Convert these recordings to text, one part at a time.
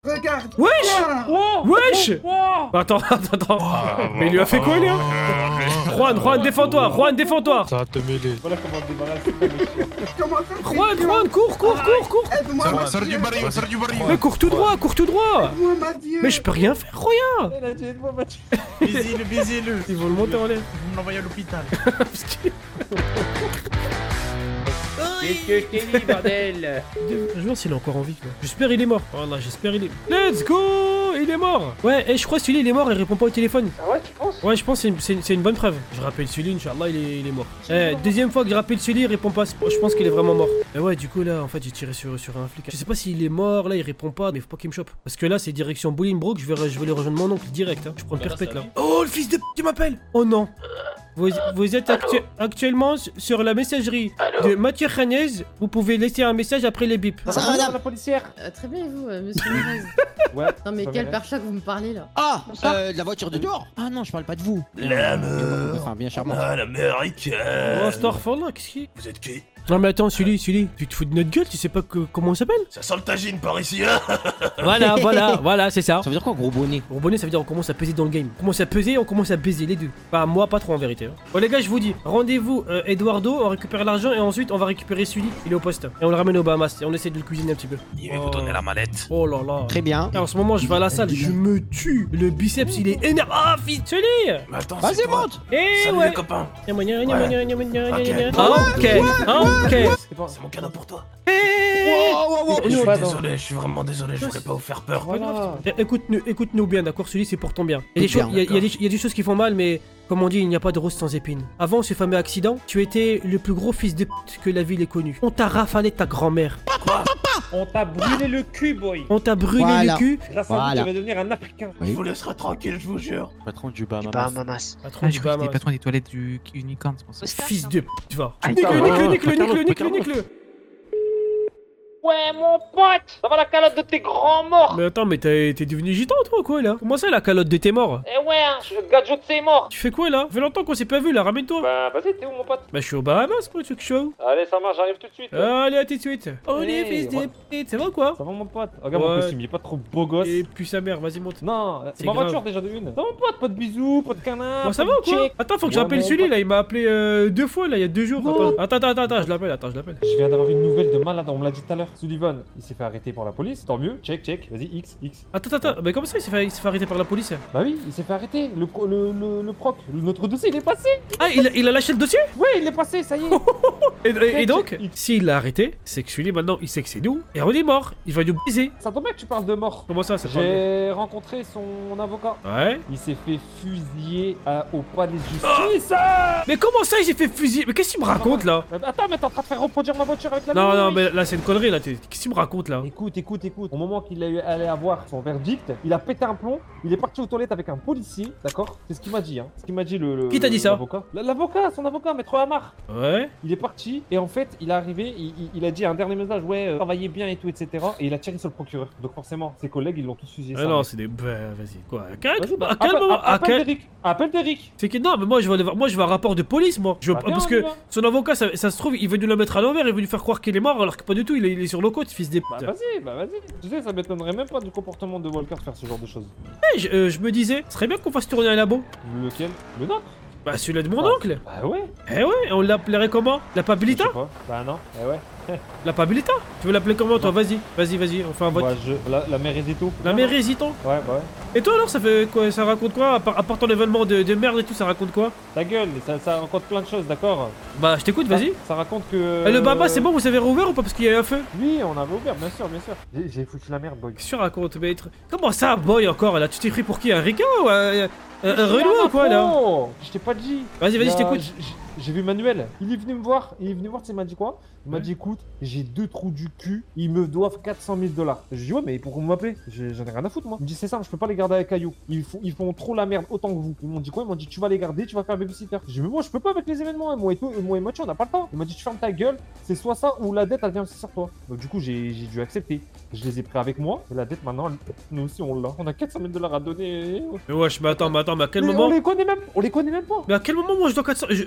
Regarde. Wesh. Wesh. Attends. Mais il lui a fait quoi, là? Juan, défends-toi. Juan, défends-toi. Ça va te mêler. Voilà comment te débarrasser. Comment ça? Juan, cours. Aide-moi, ma Sors du baril, sors du baril. Mais cours tout droit. Aide-moi, ma vieux. Mais je peux rien faire, regarde. Elle a dit, aide-moi, Mathieu. Baisez-le. Ils vont le monter en l'air. Vous m'envoyez à l'hôpital. Qu'est-ce que je t'ai dit, bordel? Je me demande s'il est encore en vie. Quoi. J'espère il est mort. Voilà, j'espère il est... Let's go. Il est mort. Ouais, et je crois que celui-là il est mort, il répond pas au téléphone. Ah ouais, tu penses? Ouais, je pense que c'est une bonne preuve. Je rappelle celui, Inch'Allah, il est mort. Deuxième fois que je rappelle celui, il répond pas. Je pense qu'il est vraiment mort. Et ouais, du coup, là, en fait, j'ai tiré sur un flic. Je sais pas s'il est mort, là, il répond pas, mais faut pas qu'il me chope. Parce que là, c'est direction Bolingbroke, je vais aller rejoindre mon oncle direct. Hein. Je prends le perpète là. Oh, le fils de p, tu m'appelles. Oh non. Vous êtes actuellement sur la messagerie de Mathieu Khanez. Vous pouvez laisser un message après les bips. Ça va, madame la policière? Très bien, et vous, monsieur Mérez? Ouais. Non, mais quel pare-choc vous me parlez là? Ah, la voiture de dehors. Ah non, je parle pas de vous. La meuf. Enfin, bien charmant. Ah, l'américaine. Oh, Starfall, qu'est-ce qu'il y a? Vous êtes qui? Non mais attends, Sully, tu te fous de notre gueule, tu sais pas comment on s'appelle? Ça sent le tagine par ici, hein? Voilà, c'est ça. Ça veut dire quoi, gros bonnet? Gros bonnet, ça veut dire on commence à peser dans le game. On commence à peser, on commence à baiser les deux. Enfin, moi, pas trop en vérité. Hein. Bon les gars, je vous dis, rendez-vous Eduardo, on récupère l'argent et ensuite on va récupérer Sully, il est au poste. Et on le ramène au Bahamas et on essaie de le cuisiner un petit peu. Il va vous donner la mallette. Oh là là. Très bien. Et en ce moment, je vais à la salle, je me tue. Le biceps, il est énorme. Ah, fils, Sully. Mais attends, Vas-y, c'est quoi? monte. Eh Salut ouais. les copains. Ok. C'est mon cadeau pour toi. Je Je suis suis pas dans- désolé, je suis vraiment désolé, je voulais pas vous faire peur. Voilà. Écoute-nous bien, d'accord, Sully, c'est pour ton bien. Il y a des choses qui font mal, mais comme on dit, il n'y a pas de rose sans épines. Avant ce fameux accident, tu étais le plus gros fils de pute que la ville ait connu. On t'a rafalé ta grand-mère. On t'a brûlé le cul, boy. On t'a brûlé Voilà. le cul. Grâce à vous, Voilà. tu vas devenir un Africain. Je vous laisserai tranquille, je vous jure. Patron du Bahamas. Bahamas. Patron du Bahamas. Patron des toilettes du Unicorn, c'est pour ça. Fils de pute, va. Ah, Nique-le. Ouais, mon pote. Ça va la calotte de tes grands morts. Mais attends, mais t'es devenu gitan, toi, quoi, là? Comment ça, la calotte de tes morts? Eh ouais, hein, je gadget de ses morts. Tu fais quoi, là? Ça fait longtemps qu'on s'est pas vu, là, ramène-toi. Bah, vas-y, t'es où, mon pote? Bah, je suis au Bahamas, moi, tu veux que je sois où? Allez, ça marche, j'arrive tout de suite. Allez, à tout de suite. Oh, les Hey, fils de ouais. pute, ça va, quoi? Ça va, mon pote? Regarde Ouais. mon costume, il est pas trop beau gosse. Et puis sa mère, vas-y, monte. Non, C'est c'est ma grave. voiture déjà de une. Ça va, mon pote? Pas de bisous, pas de câlin. Bon, ça pas va de ou quoi? check. Attends, faut que Ouais, j'appelle mon Sully, pote. là, il m'a appelé 2 fois, là, il y a 2 jours. Non. Attends, je l'appelle, Je viens d'avoir une nouvelle de malade, on me l'a dit tout à l'heure. Sullivan, il s'est fait arrêter par la police, tant mieux. Check, vas-y, X. Attends, mais comment ça, il s'est fait arrêter par la police? Bah oui, il s'est fait arrêter. Le proc, notre dossier, il est passé. Ah, il a lâché le dossier? Ouais, il est passé, ça y est. Et donc, s'il l'a arrêté, c'est que Sully, maintenant, il sait que c'est nous, et on est mort. Il va nous baiser. Ça tombe bien que tu parles de mort. Comment ça, c'est pas vrai? J'ai rencontré son avocat. Ouais. Il s'est fait fusiller au palais de justice. Mais comment ça, il s'est fait fusiller? Mais qu'est-ce qu'il me raconte, là? Attends, mais t'es en train de faire reproduire ma voiture avec la Non, mienne, non, oui. mais là, c'est une connerie, là. Qu'est-ce qu'il me raconte, là? Écoute. Au moment qu'il allait avoir son verdict, il a pété un plomb. Il est parti aux toilettes avec un policier, d'accord? C'est ce qu'il m'a dit, hein. Ce qu'il m'a dit le. Qui t'a dit ça? L'avocat. L'avocat, son avocat, maître Hamar. Ouais. Il est parti et en fait, il est arrivé, il a dit un dernier message, ouais, travaillez bien et tout, etc. Et il a tiré sur le procureur. Donc forcément, ses collègues, ils l'ont tous fusillé. Ah ça, non, mec. c'est des. Bah, vas-y, quoi? Vas-y, bah, À quel moment? appelle Derrick. Appelle Derrick. C'est que non, mais moi je veux un rapport de police, moi. Bah, viens, Parce on y que va. son avocat, ça se trouve, il veut nous la mettre à l'envers, il veut nous faire croire qu'il est mort, alors que pas du tout, il est sur le côte, fils des Bah putes. vas-y. Tu sais, ça m'étonnerait même pas du comportement de Walker de faire ce genre de choses. Hey, je me disais, ce serait bien qu'on fasse tourner un labo. Lequel? Le nôtre? Bah, celui-là de mon Ah. oncle. Bah ouais. Eh ouais, et on l'appellerait comment? La Je Pabilita? sais pas. Bah non. Eh ouais. La Pabilita? Tu veux l'appeler comment, toi? Vas-y, on fait un vote. Bah, la mère Hésito. La mère hésitant. Ouais, bah ouais. Et toi alors, ça fait quoi? Ça raconte quoi? À part ton événement de merde et tout, ça raconte quoi? Ta gueule, ça raconte plein de choses, d'accord? Bah, je t'écoute, vas-y. Ça raconte que. Le Baba, c'est bon, vous avez rouvert ou pas? Parce qu'il y a eu un feu. Oui, on avait ouvert, bien sûr. J'ai foutu la merde, boy. Qu'est-ce que tu racontes, maître? Comment ça, boy, encore là? Tu t'es pris pour qui? Un Ricain ou un Renoir ou quoi là? Je t'ai pas dit. Vas-y, Il y a- je t'écoute. J'ai vu Manuel. Il est venu me voir. Tu sais, il m'a dit quoi? Il m'a dit, écoute, j'ai 2 trous du cul. Ils me doivent 400 000 $. Je lui dis, ouais, mais pourquoi vous m'appelez? J'en ai rien à foutre, moi. Il me dit, c'est simple, je peux pas les garder avec Caillou. Ils font trop la merde autant que vous. Ils m'ont dit quoi? Ils m'ont dit, tu vas les garder, tu vas faire babysitter. J'ai dit, mais moi, je peux pas avec les événements. Moi et Mathieu, on n'a pas le temps. Il m'a dit, tu fermes ta gueule. C'est soit ça ou la dette, elle vient aussi sur toi. Donc, du coup, j'ai dû accepter. Je les ai pris avec moi. Et la dette, maintenant, nous aussi, on l'a. On a 400 000 $. À donner. Mais wesh, mais attends, mais à quel Mais moment? on les connaît même pas. Mais à quel moment moi je dois 400? On leur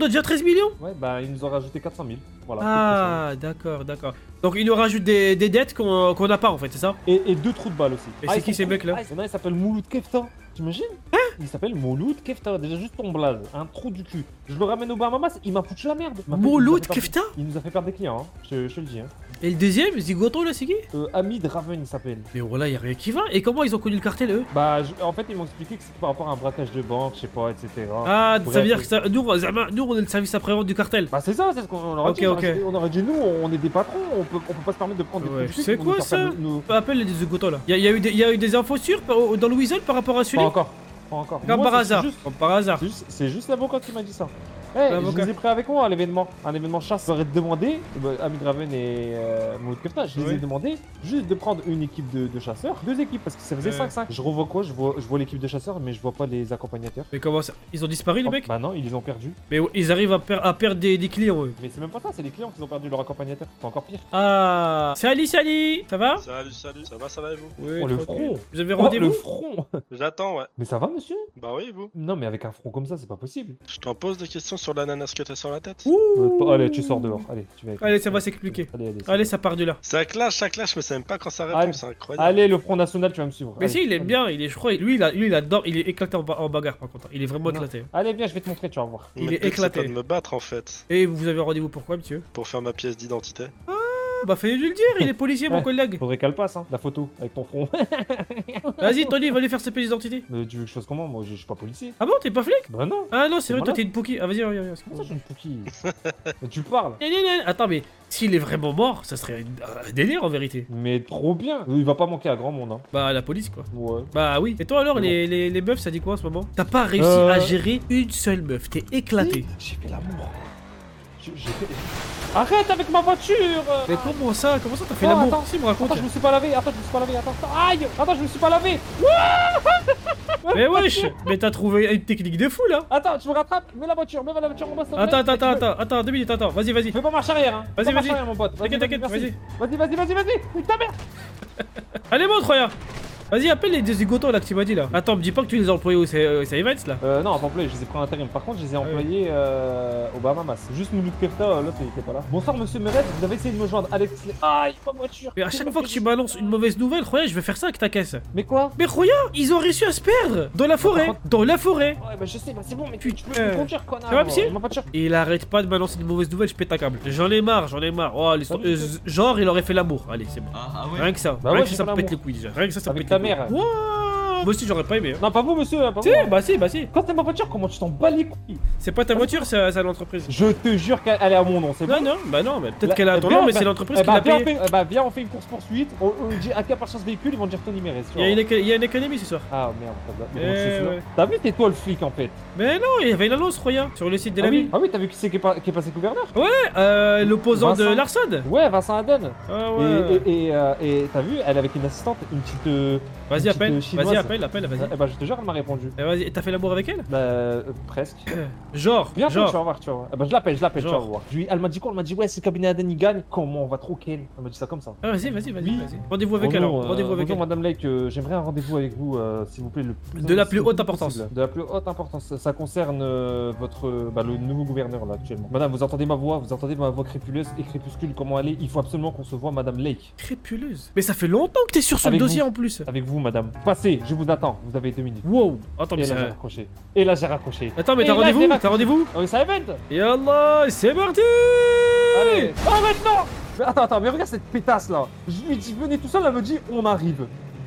doit déjà 13 millions? Ouais, bah ils nous ont rajouté 400 000. Voilà. Ah, d'accord, d'accord. Donc il nous rajoute des dettes qu'on n'a pas en fait, c'est ça? Et 2 trous de balles aussi. Et c'est qui ces mecs là? Il y en a, il s'appelle Mouloud Kefta. T'imagines? Hein? Il s'appelle Mouloud Kefta. Déjà juste ton blaze, un trou du cul. Je le ramène au Bahamas, il m'a foutu la merde. Mouloud Kefta? Il nous a fait perdre des clients, hein. Je te le dis. Hein. Et le deuxième, Zigoto là, c'est qui? Hamid Raven, il s'appelle. Mais voilà, y a rien qui va. Et comment ils ont connu le cartel eux? Bah, en fait, ils m'ont expliqué que c'était par rapport à un braquage de banque, je sais pas, etc. Ah, Bref, ça veut dire que ça, nous on est le service après-vente du cartel. Bah, c'est ça, c'est ce qu'on aurait dit. Ok. On aurait dit, nous, on est des patrons, on peut pas se permettre de prendre Ouais, des trucs. c'est quoi ça? Appelle les Zigoto là. Y a eu des infos sûres dans le Weasel par rapport à celui-là? Pas encore. Comme Moi, par c'est hasard. juste- Comme par hasard. C'est juste l'avocat qui m'a dit ça. Je les ai pris avec moi à l'événement. Un événement chasse. Je leur ai demandé, Hamid Raven et Mouloud Kefta, je les ai demandé juste de prendre une équipe de chasseurs, 2 équipes, parce que ça faisait 5-5. Je revois quoi? Je vois l'équipe de chasseurs, mais je vois pas les accompagnateurs. Mais comment ça? Ils ont disparu les mecs? Bah non, ils les ont perdus. Mais ils arrivent à perdre des clients eux. Mais c'est même pas ça, c'est les clients qui ont perdu leur accompagnateur. C'est encore pire. Ah, salut, ça va? Salut, ça va et vous? Oui, Oh, le tranquille. front. Vous avez Le rendez-vous? front. J'attends, ouais. Mais ça va, monsieur? Bah oui, vous? Non, mais avec un front comme ça, c'est pas possible. Je t'en pose des questions sur l'ananas que t'as sur la tête? Allez, tu sors dehors. Allez, tu vas. Allez, ça va s'expliquer. Allez, Ça part de là. Ça clash, je sais même pas quand ça répond, Allez. c'est incroyable. Allez, le Front National, tu vas me suivre. Mais Allez. si, il aime bien, je crois, lui il adore, il est éclaté en bagarre par contre. Il est vraiment Non. éclaté. Allez, viens, je vais te montrer, tu vas voir. Il Mais est le but, éclaté. c'est pas de me battre en fait, Et vous avez rendez-vous pourquoi, monsieur? pour faire ma pièce d'identité. Bah, fallait-lui le dire, il est policier, mon Ouais. collègue. Faudrait qu'elle passe, hein, la photo, avec ton front. Vas-y, Tony, va lui faire ses pièces d'identité. Mais tu veux que je fasse comment? Moi, je suis pas policier. Ah bon, t'es pas flic? Bah non. Ah non, c'est vrai, Voilà. toi t'es une Pookie. Ah, vas-y, viens. Comment ça, je suis une pouquille? Mais tu parles. Attends, mais s'il est vraiment mort, ça serait un délire en vérité. Mais trop bien. Il va pas manquer à grand monde, hein. Bah, la police quoi. Ouais. Bah oui. Et toi alors, Mais les meufs, ça dit quoi en ce moment? T'as pas réussi à gérer une seule meuf, t'es éclaté. J'ai fait l'amour. J'ai fait... Arrête avec ma voiture! Mais comment ça t'as fait Oh, l'amour? attends. Si, me raconte. Attends, je me suis pas lavé. Attends. Aïe! Attends, je me suis pas lavé. Mais wesh, mais t'as trouvé une technique de fou là. Attends, tu me rattrapes. Mets la voiture en bas. s'il te plaît. Attends, 2 minutes, attends, vas-y. Fais pas marche arrière, hein. Vas-y, Fais pas marche vas-y. arrière, mon pote. T'inquiète, merci. vas-y. Vas-y. Putain, merde. Allez, montre, regarde. Vas-y, appelle les deux zigotos là que tu m'as dit là. Attends, me dis pas que tu les as employés au Events là. Non, pas employé, je les ai pris en intérim. Par contre, je les ai employés au Bahamas. Juste Mouloud Kefta, l'autre, il était pas là. Bonsoir, monsieur Merez, vous avez essayé de me joindre. Alex. Aïe, ma voiture. Mais à chaque fois que tu balances une mauvaise nouvelle, Roya, je vais faire ça avec ta caisse. Mais quoi? Mais Roya, ils ont réussi à se perdre dans la forêt. Ouais, bah je sais, bah c'est bon, mais tu peux me conduire, connard. Ça va, monsieur? Ma voiture. Et il arrête pas de balancer de mauvaises nouvelles, je pète un câble. J'en ai marre. Oh, genre, il aurait fait l'amour. Allez, c'est bon. Ah ouais. Rien que ça. Bah Rien ouais, que j'ai ça fait me pète les l'amour. couilles déjà. Rien que ça me Avec pète ta les couilles. mère. Wouah. Moi aussi, j'aurais pas aimé. Hein. Non, pas vous, monsieur, pas vous. Si, bah si. Quand c'est ma voiture, comment tu t'en bats les couilles? C'est pas ta voiture, c'est à l'entreprise. Je te jure qu'elle est à mon nom, c'est bon? Non, mais peut-être Là, qu'elle a ton viens, nom, mais bah, c'est l'entreprise qui l'a payé. Viens, on fait une course poursuite. On dit à qui appartient ce véhicule, ils vont dire Tony Merez. Il y a une économie ce soir. Ah merde, Eh ouais. t'as vu, t'es toi le flic en fait. Mais non, il y avait une annonce, Roya, sur le site de la ville. Ah oui, t'as vu qui c'est qui est passé gouverneur? L'opposant de Vincent. Larsad. Ouais, Vincent Aden. Ah ouais. Et t'as vu, elle avec une assistante, une petite. Vas-y, une appelle. petite chinoise. Vas-y, appelle, vas-y. Eh bah, je te jure, elle m'a répondu. Vas-y, t'as fait l'amour avec elle? Presque. Genre, Viens, tu vas voir, Eh bah, je l'appelle, tu vas Genre. voir. Elle m'a dit quoi? Elle m'a dit, ouais, si le cabinet Aden il gagne, comment on va trop qu'elle? Elle m'a dit ça comme ça. Ah, vas-y. Oui. Rendez-vous avec elle alors. Bonjour, Rendez-vous avec bonjour, elle. Madame Lake, j'aimerais un rendez-vous avec vous, s'il vous plaît, le plus De la plus haute possible. importance. De la plus haute importance. Ça concerne le nouveau gouverneur là actuellement. Madame, vous entendez ma voix crépuleuse et crépuscule, comment elle est? Il faut absolument qu'on se voit, Madame Lake. Crépuleuse. Mais ça fait longtemps que t'es sur ce Avec dossier vous. en plus. Avec vous, Madame. Passez, je vous attends. Vous avez 2 minutes. Wow. Attends, mais Et là, j'ai ça. raccroché. Et là, j'ai raccroché. Attends, mais Et t'as là, rendez-vous? j'ai T'as raccroché. rendez-vous? Oh, ça event. Yallah, c'est parti. Allez. Oh, maintenant. Mais attends, mais regarde cette pétasse là. Je lui dis, venez tout seul, elle me dit, on arrive.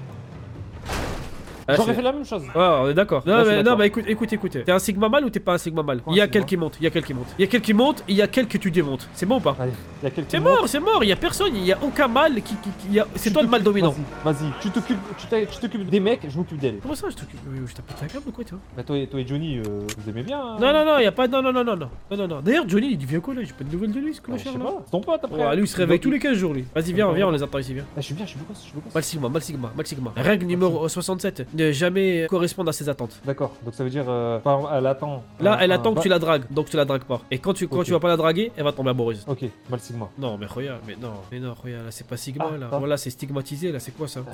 Ah, J'aurais c'est- fait la même chose. Ouais, on est d'accord. Là, je suis Non, d'accord. bah écoute. T'es un Sigma mâle ou t'es pas un Sigma mâle? Quoi, Il y a un quel Sigma qui monte, il y a quel qui monte, il y a quel que tu démontes. C'est bon ou pas? Allez, il y a quelqu'un. C'est mort, il y a personne, il y a aucun mâle c'est toi le mâle dominant. Vas-y, tu t'occupes des mecs, je m'occupe d'elle. Comment ça, je t'occupe? Je t'ai pété un câble ou quoi, toi? Bah toi et Johnny, vous aimez bien hein? Non, y a pas. Non. D'ailleurs, Johnny, il vient quoi là? J'ai pas de nouvelles de lui, ce Bah, clochard je sais là. pas, c'est ton pote après. Ouais, lui il se réveille tous les 15 jours lui. Vas-y, viens, on les attend ici, viens. Ah, je suis bien, je suis beau gosse. Mal Sigma. Règle numéro 67. ne jamais correspondre à ses attentes. D'accord, donc ça veut dire, par exemple, elle attend. Là, elle attend que tu la dragues, donc tu la dragues pas. Et quand tu vas pas la draguer, elle va tomber amoureuse. Ok, mal Sigma. Non, mais regarde, mais non, regarde, là, c'est pas Sigma, là. Ah. Voilà, c'est stigmatisé, là, c'est quoi ça?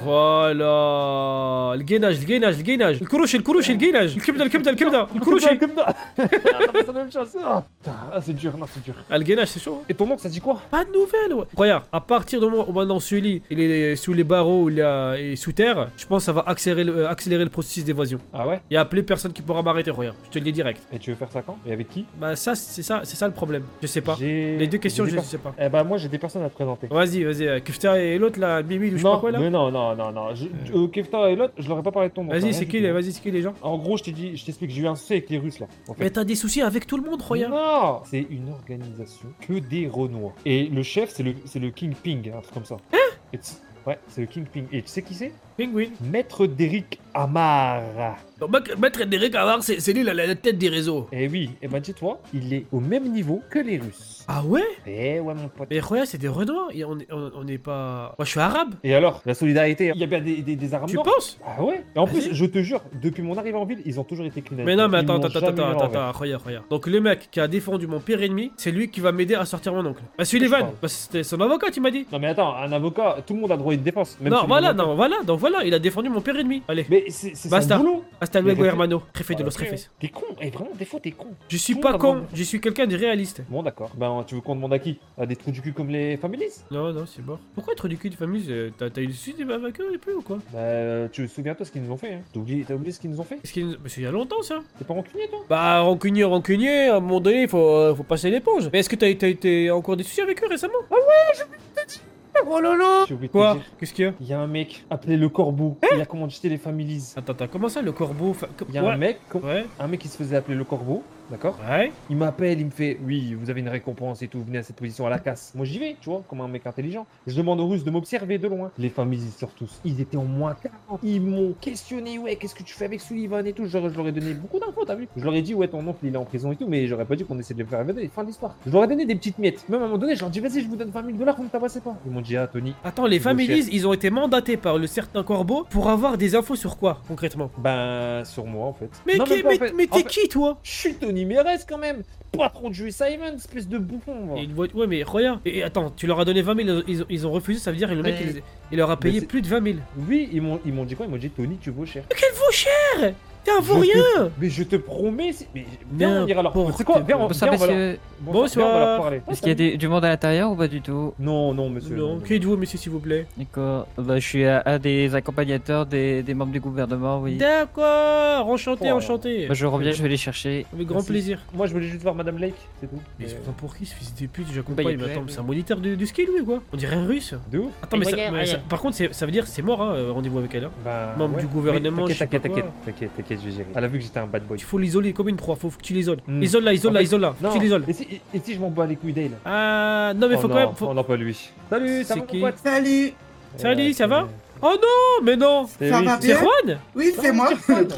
Voilà. Le gainage. Le kourouchi, le gainage. Le kibda, le kourouchi. C'est la même chose. Ah, c'est dur, non, c'est dur. Ah, le gainage, c'est chaud. Et ton oncle, ça dit quoi? Pas de nouvelles, ouais. Regarde, à partir du moment où maintenant Sully, il est sous les barreaux, il est sous terre, je pense que ça va accélérer le processus d'évasion. Ah ouais? Il y a plus personne qui pourra m'arrêter, regarde. Je te le dis direct. Et tu veux faire ça quand? Et avec qui? Bah, ça, c'est ça le problème. Je sais pas. J'ai- Les deux questions, j'ai je des sais pas. Eh bah, moi, j'ai des personnes à te présenter. Vas-y, Kefta et l'autre là, Mimi ou je sais Non, pas quoi là. mais non. Kefta et l'autre, je leur ai pas parlé de ton nom. Vas-y, Rien c'est du qui, tout. c'est qui les gens? En gros, je t'explique, j'ai eu un souci avec les Russes là. En fait. Mais t'as des soucis avec tout le monde, regarde. Non, c'est une organisation que des Renois. Et le chef, c'est le King Ping, un truc comme ça. Ouais, c'est le King Ping. Et tu sais qui c'est? Penguin. Maître Derrick Amar. Maître Derek Havard, c'est lui la tête des réseaux. Eh oui, et ben dis-toi, il est au même niveau que les Russes. Ah ouais? Eh ouais, mon pote. Mais regarde, c'est des Renois. Et on est pas. Moi, je suis arabe. Et alors, la solidarité, il y a bien des Arabes Tu noirs. penses? Ah ouais. Et en plus, Vas-y. je te jure, depuis mon arrivée en ville, ils ont toujours été clean. Mais non, mais Ils attends, m'ont jamais mis à l'envers. regarde. Donc le mec qui a défendu mon pire ennemi, c'est lui qui va m'aider à sortir mon oncle. Bah Sullivan, parle. bah, c'était son avocat, tu m'as dit. Non mais attends, un avocat, tout le monde a droit à une défense. Même Non, si voilà, le avocat- donc voilà, il a défendu mon pire ennemi. Allez. Mais c'est Basta. son boulot. Hasta Mais luego, refais- hermano. Jefe de los Ok. jefes. T'es con, et vraiment, des fois t'es con. Je suis Tout le pas monde a con, droit. je suis quelqu'un de réaliste. Bon d'accord, ben tu veux qu'on demande à qui? À des trous du cul comme les Families? Non, c'est mort. Pourquoi être du cul de famille? T'as eu le suicide avec eux et plus ou quoi? Bah tu te souviens toi ce qu'ils nous ont fait hein? T'as oublié ce qu'ils nous ont fait? Est-ce qu'il... Mais c'est il y a longtemps ça. T'es pas rancunier toi? Bah rancunier, à un moment donné, faut passer l'éponge. Mais est-ce que t'as été encore des soucis avec eux récemment? Oh là là! J'ai oublié de te Quoi? dire. Qu'est-ce qu'il y a? Il y a un mec appelé le Corbeau, il a commandité les Families. Attends, comment ça le corbeau? Il y a un mec, Ouais. qui se faisait appeler le Corbeau, d'accord? Ouais. Il m'appelle, il me fait oui, vous avez une récompense et tout, venez à cette position à la casse. Moi j'y vais, tu vois, comme un mec intelligent. Je demande aux Russes de m'observer de loin. Les familles ils sortent tous. Ils étaient en moins 40. Ils m'ont questionné, ouais, qu'est-ce que tu fais avec Sullivan et tout. Je leur ai donné beaucoup d'infos, t'as vu? Je leur ai dit, ouais, ton oncle il est en prison et tout, mais j'aurais pas dit qu'on essaie de le faire évader. Fin de l'histoire. Je leur ai donné des petites miettes. Même à un moment donné, je leur ai dit, vas-y, je vous donne 20 000 $, vous me tabassez pas. Ils m'ont dit, ah, Tony. Attends, les C'est beau, families, cher. ils ont été mandatés par le certain corbeau pour avoir des infos sur quoi, concrètement? Ben, sur moi en fait. Mais Non, qui, même pas, en fait. mais En t'es fait, qui toi? je suis Tony Mérez quand même. Patron de Joey Simon, espèce de bouffon. moi. Ouais, mais regarde. Et attends, tu leur as donné 20 000, ils ont refusé, ça veut dire que le mec il leur a payé c'est- plus de 20 000. Oui, ils m'ont dit quoi? Ils m'ont dit, Tony, tu vaux cher. Mais quel vaut cher? T'es un vaut Je te- rien. Mais je te promets, mais viens, on ira leur N'importe C'est quoi? Viens, quoi. viens, Bonsoir, on va leur- monsieur. Bonsoir, viens, on va leur parler. Est-ce qu'il y a du monde à l'intérieur ou pas du tout? Non, non, monsieur. Non, qui êtes-vous, monsieur, s'il vous plaît? D'accord. Bah, je suis un des accompagnateurs des membres du gouvernement, oui. D'accord, enchanté, Oh. enchanté. Bah, je reviens, je vais les chercher. Avec grand Merci. plaisir. Moi, je voulais juste voir Madame Lake, c'est tout. Mais c'est Euh, pas pour qui ce fils de pute, Bah, j'accompagne, il mais est attends, prêt, c'est un moniteur de ski lui ou quoi? On dirait un russe. De ouf. Attends, mais Regarde. par contre, ça veut dire que c'est mort, hein, rendez-vous avec elle. Hein. Bah, Membre du gouvernement, Mais je sais pas T'inquiète, quoi. t'inquiète, je vais gérer. Elle a vu que j'étais un bad boy. Il faut l'isoler comme une proie, faut que tu l'isoles. Hmm. Isole-la, En fait- isole-la, faut que Non, tu l'isoles. et si je m'en bats les couilles d'elle? Ah, non, mais faut Oh quand non, même. Oh non, pas lui. Salut, ça C'est va qui mon pote? Salut. Salut, ça va? Oh non, mais non! C'est Ça lui, va C'est bien? Juan? Oui, c'est moi.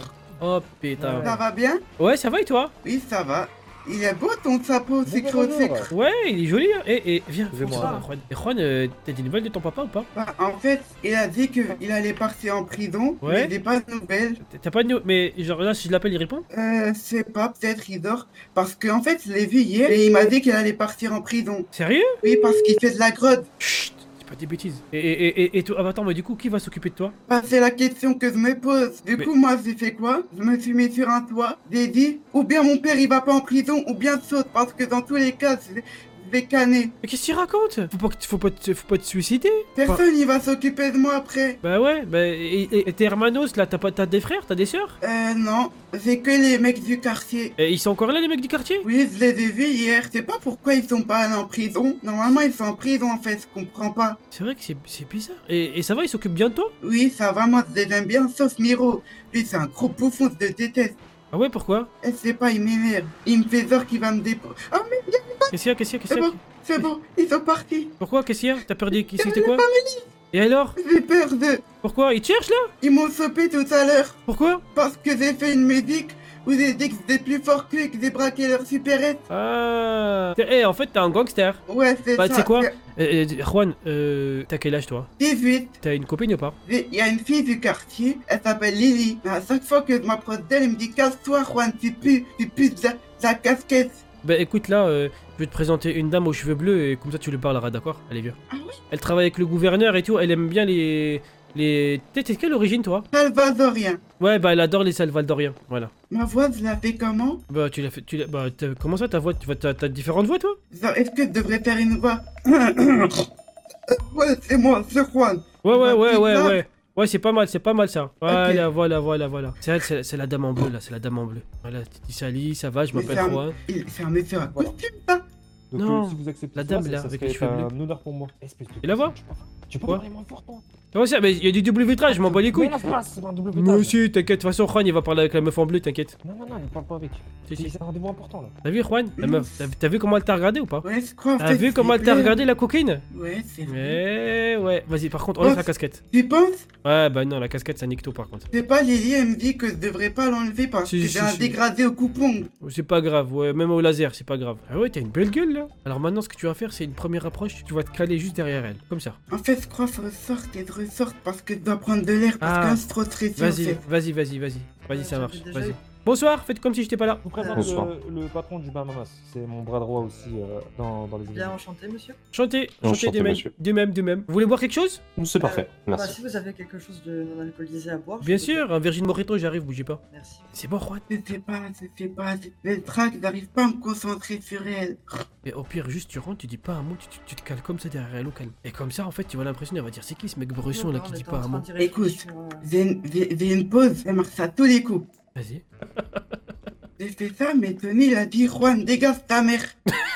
Oh putain. Ça va bien? Ouais, ça va et toi? Oui, ça va. Il est beau ton chapeau, c'est Bonjour, trop bonjour. sec. Ouais, il est joli, hein. Et viens, C'est fonce moi. là, Juan. Et Juan, t'as des nouvelles de ton papa ou pas? Bah, en fait, il a dit qu'il allait partir en prison. Ouais. Mais j'ai pas de nouvelles. T'as pas de nouvelles? Mais genre là, si je l'appelle, il répond? Je sais pas, peut-être il dort. Parce qu'en fait, je l'ai vu hier et il m'a dit qu'il allait partir en prison. Sérieux? Oui, parce qu'il fait de la grode. Chut, dis pas des bêtises. Et toi, ah, bah, attends, mais du coup, qui va s'occuper de toi? Bah, c'est la question que je me pose. Du Mais- coup, moi, j'ai fait quoi? Je me suis mis sur un toit. J'ai dit, ou bien mon père, il va pas en prison, ou bien saute. Parce que dans tous les cas, je vais canner. Mais qu'est-ce qu'il raconte? Faut pas te suicider? Personne, il va s'occuper de moi après. Bah ouais, bah et tes hermanos là, t'as des frères, t'as des sœurs? Non. J'ai que les mecs du quartier. Et ils sont encore là les mecs du quartier? Oui, je les ai vus hier. Je sais pas pourquoi ils sont pas allés en prison. Normalement, ils sont en prison, en fait. Je comprends pas. C'est vrai que c'est bizarre. Et ça va, ils s'occupent bien de toi? Oui, ça va, moi, je les aime bien, sauf Miro. Lui, c'est un gros bouffon, je le déteste. Ah ouais, pourquoi? Je sais pas, il m'énerve. Il me fait peur qu'il va me déposer. Ah, mais Qu'est-ce qu'il y a? Qu'est-ce qu'il y a? c'est bon, c'est bon. Ils sont partis. Pourquoi? Qu'est-ce qu'il y a? T'as peur des... C'était quoi? Et alors? J'ai peur de... Pourquoi? Ils te cherchent là? Ils m'ont chopé tout à l'heure. Pourquoi? Parce que j'ai fait une musique Vous avez dit que c'était plus fort qu'eux et que j'ai braqué leur supérette. Ah. En fait, t'es un gangster. Ouais, c'est Bah, ça. tu sais quoi Juan, t'as quel âge toi 18. T'as une copine ou pas? Il y a une fille du quartier, elle s'appelle Lily. Mais à chaque fois que je m'approche d'elle, elle me dit casse-toi, Juan, tu pues la casquette. Bah écoute là, je vais te présenter une dame aux cheveux bleus et comme ça tu lui parleras, d'accord? Allez viens. Ah oui? Elle travaille avec le gouverneur et tout, elle aime bien les... T'es de quelle origine toi? Salvadorien. Ouais bah elle adore les salvadoriens, voilà. Ma voix, je la fais comment? Bah tu l'as fait... Bah comment ça ta voix? T'as différentes voix toi? Genre, est-ce que je devrais faire une voix? Ouais, c'est moi, c'est Juan. Ouais. Ouais, c'est pas mal ça. Voilà, voilà. C'est elle, c'est la dame en bleu là, c'est la dame en bleu. Voilà, tu dis salut, ça va, je Mais m'appelle c'est un- Juan. C'est un monsieur à costume, ça. Donc, Non, si vous acceptez la ça, dame, ça là, serait avec les cheveux un honneur pour moi. Espèce de Et la voix? Tu peux Quoi? parler moins fort, toi. Comment ça? Mais il y a du double vitrage, je m'en bats les couilles. Mais là, c'est pas, c'est un double Moi pétage. aussi, t'inquiète, de toute façon, Juan il va parler avec la meuf en bleu, t'inquiète. Non, il parle pas avec. Si. C'est un rendez-vous important, là. T'as vu Juan? La meuf, t'as vu comment elle t'a regardé ou pas? Ouais, je crois. en T'as fait, vu comment elle c'est t'a vrai. regardé la cocaïne? Ouais, c'est vrai. Ouais, vas-y, par contre, enlève Oh. la casquette. Tu penses? Ouais, bah non, la casquette, ça nique tout par contre. C'est pas Lily, elle me dit que je devrais pas l'enlever parce Si, que si, j'ai un si. dégradé au coupon. C'est pas grave, ouais, même au laser, c'est pas grave. Ah ouais, t'as une belle gueule là. Alors maintenant, ce que tu vas faire, c'est une première approche, tu vas te caler juste derrière elle, comme ça. En fait, je crois que je ressorte et je ressorte parce que je dois prendre de l'air parce Ah. que là, c'est trop stressé. en Vas-y, fait. vas-y, ça marche, j'avais déjà vas-y. eu. Bonsoir, faites comme si j'étais pas là. Je vous présente Bonsoir. le patron du Bahamas. C'est mon bras droit aussi dans les Bien événements. enchanté, monsieur. Chantez Enchanté, de même, monsieur. de même. Vous voulez boire quelque chose? C'est parfait, Bah, merci. si vous avez quelque chose de non alcoolisé à boire. je Bien peux- sûr, un Virgin Mojito, j'arrive, bougez pas. Merci. C'est bon, Juan. Je sais pas, c'est le trac, j'arrive pas à me concentrer sur elle. Et au pire, juste tu rentres, tu dis pas un mot, tu te cales comme ça derrière elle au calme. Et comme ça, en fait, tu vas l'impression, elle va dire c'est qui ce mec bresson là Non, qui on dit était pas en un train mot. d'y réfléchir, J'ai une pause, elle marche à tous les coups. Vas-y. J'ai fait ça, mais Tony, il a dit Juan, dégage ta mère.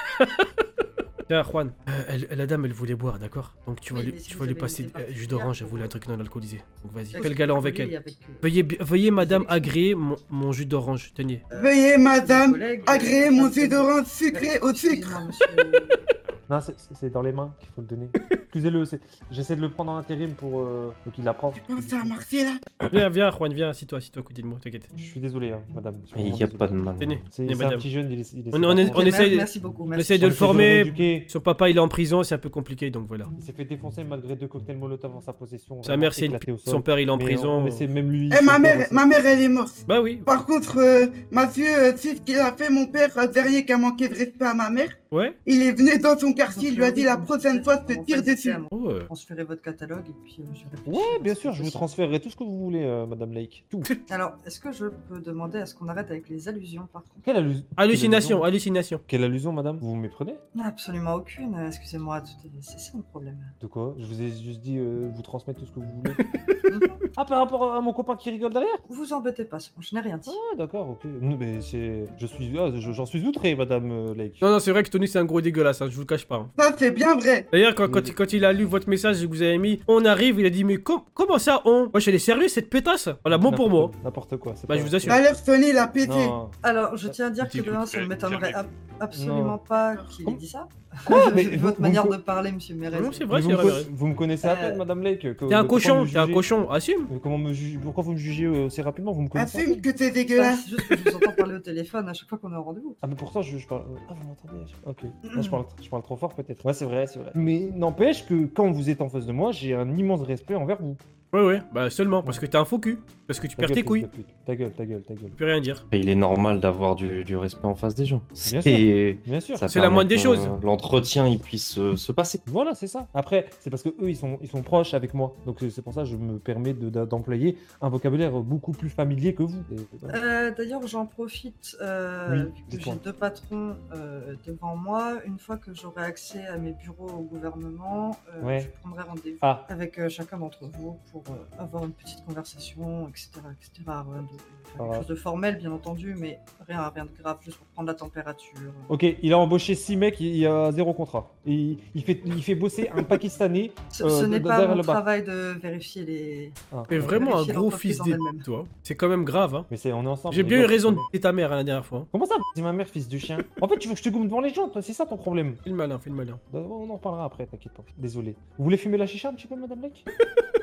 Tiens, Juan, la dame, elle voulait boire, d'accord? Donc tu vas Oui, lui, mais si tu vous vas lui avez passer une idée jus d'orange, elle voulait un truc non alcoolisé. Donc vas-y, Est-ce fais le que galant vous avec voulez elle. avec, Veuillez madame agréer mon jus d'orange, tenez. Veuillez, vos madame, collègues, agréer mon jus monsieur- d'orange sucré au sucre. Excusez-moi, monsieur. Non, c'est dans les mains qu'il faut le donner. Excusez-le, j'essaie de le prendre en intérim pour qu'il l'apprend. Tu penses à marcher là? Viens, Juan, viens, assis-toi à côté de moi, t'inquiète. Je suis désolé, hein, madame. Je suis Il vraiment n'y a désolé. pas de mal. Tenez, C'est tenez, un madame. petit jeune, il est On Ok, essaye- merci beaucoup. On Merci. essaye de le essaie de former. rééduquer. Son papa, il est en prison, c'est un peu compliqué, donc voilà. Il s'est fait défoncer malgré 2 cocktails Molotov en sa possession. Sa mère, c'est une... éclaté au sol. Son père, il est en Mais prison. on essaie même lui. Eh, ma mère, elle est morte. Bah oui, Par contre, Mathieu, c'est ce qu'il a fait, mon père, dernier qui a manqué de respect à ma mère. ouais. Il est venu dans son quartier, il lui a dit la prochaine fois, je te tire dessus. Oh, Transférez votre catalogue et puis je réfléchis Ouais, à bien ce sûr, que je vous c'est. transférerai tout ce que vous voulez, madame Lake. Tout. Alors, est-ce que je peux demander à ce qu'on arrête avec les allusions par contre? Quelle allusion hallucination. Quelle allusion, madame? Vous me méprenez? Absolument aucune, excusez-moi, c'est ça le problème. De quoi? Je vous ai juste dit vous transmettre tout ce que vous voulez. Ah, par rapport à mon copain qui rigole derrière? Vous embêtez pas, c'est bon, je n'ai rien dit. Ah, d'accord, ok. Non, mais c'est. J'en suis outré, madame Lake. Non, c'est vrai que Tony, c'est un gros dégueulasse, hein, je vous le cache pas. hein. Ça, c'est bien vrai. D'ailleurs, quand il a lu votre message que vous avez mis, on arrive, il a dit, mais comment ça, on? Wesh, elle est sérieuse, cette pétasse? Voilà, bon pour moi. N'importe quoi. c'est Bah, pas- je vous assure. D'ailleurs, Tony, il a pété. Non. Alors, je tiens à dire que Écoute, de un, ça ne m'étonnerait absolument Non. pas qu'il ait dit ça. Quoi Mais Votre vous manière me de parler, monsieur Mérez. Non, c'est Mais vrai, vous, c'est me vrai. vous me connaissez à peine, madame Lake. T'es un cochon, assume. Mais comment me juger? Pourquoi vous me jugez aussi rapidement? Vous me connaissez à Assume peine. que t'es Bah, dégueulasse. c'est juste que je vous entends parler au téléphone à chaque fois qu'on est en rendez-vous. Ah, mais pourtant, je parle. Ah, vous m'entendez? Ok. Là, je parle trop fort, peut-être. Ouais, c'est vrai, c'est vrai. Mais n'empêche que quand vous êtes en face de moi, j'ai un immense respect envers vous. Ouais, bah seulement, parce que t'es un faux cul. Parce que tu Ta perds gueule, tes fils couilles. de pute. Ta gueule. Tu peux rien dire. Et il est normal d'avoir du respect en face des gens. Bien Et Bien sûr. ça C'est la permet moindre des que, choses. L'entretien, il puisse se passer. Voilà, c'est ça. Après, c'est parce que eux, ils sont proches avec moi. Donc c'est pour ça que je me permets d'employer un vocabulaire beaucoup plus familier que vous. Et voilà. D'ailleurs, j'en profite, Oui, vu que dites-moi. j'ai deux patrons devant moi. Une fois que j'aurai accès à mes bureaux au gouvernement, Ouais. je prendrai rendez-vous Ah. avec chacun d'entre vous pour avoir une petite conversation, etc. Rien Ah. quelque chose de formel, bien entendu, mais rien de grave, juste pour prendre la température. Ok, il a embauché 6 mecs, il y a 0 contrat. Et il fait bosser un Pakistanais. Ce n'est pas derrière mon le bar. travail de vérifier les... Ah. T'es vraiment un Vérifier gros l'entreprise fils en de elle-même. toi. C'est quand même grave, hein. Mais on est ensemble. J'ai on est bien eu potes, raison de on est- buter ta mère hein, la dernière fois. Comment ça, c'est ma mère, fils du chien? En fait, tu veux que je te goume devant les gens, toi, c'est ça ton problème. Fais le malin, fais le malin. On en reparlera après, t'inquiète pas. Désolé. Vous voulez fumer la chicha un petit peu, madame Lake? Absolument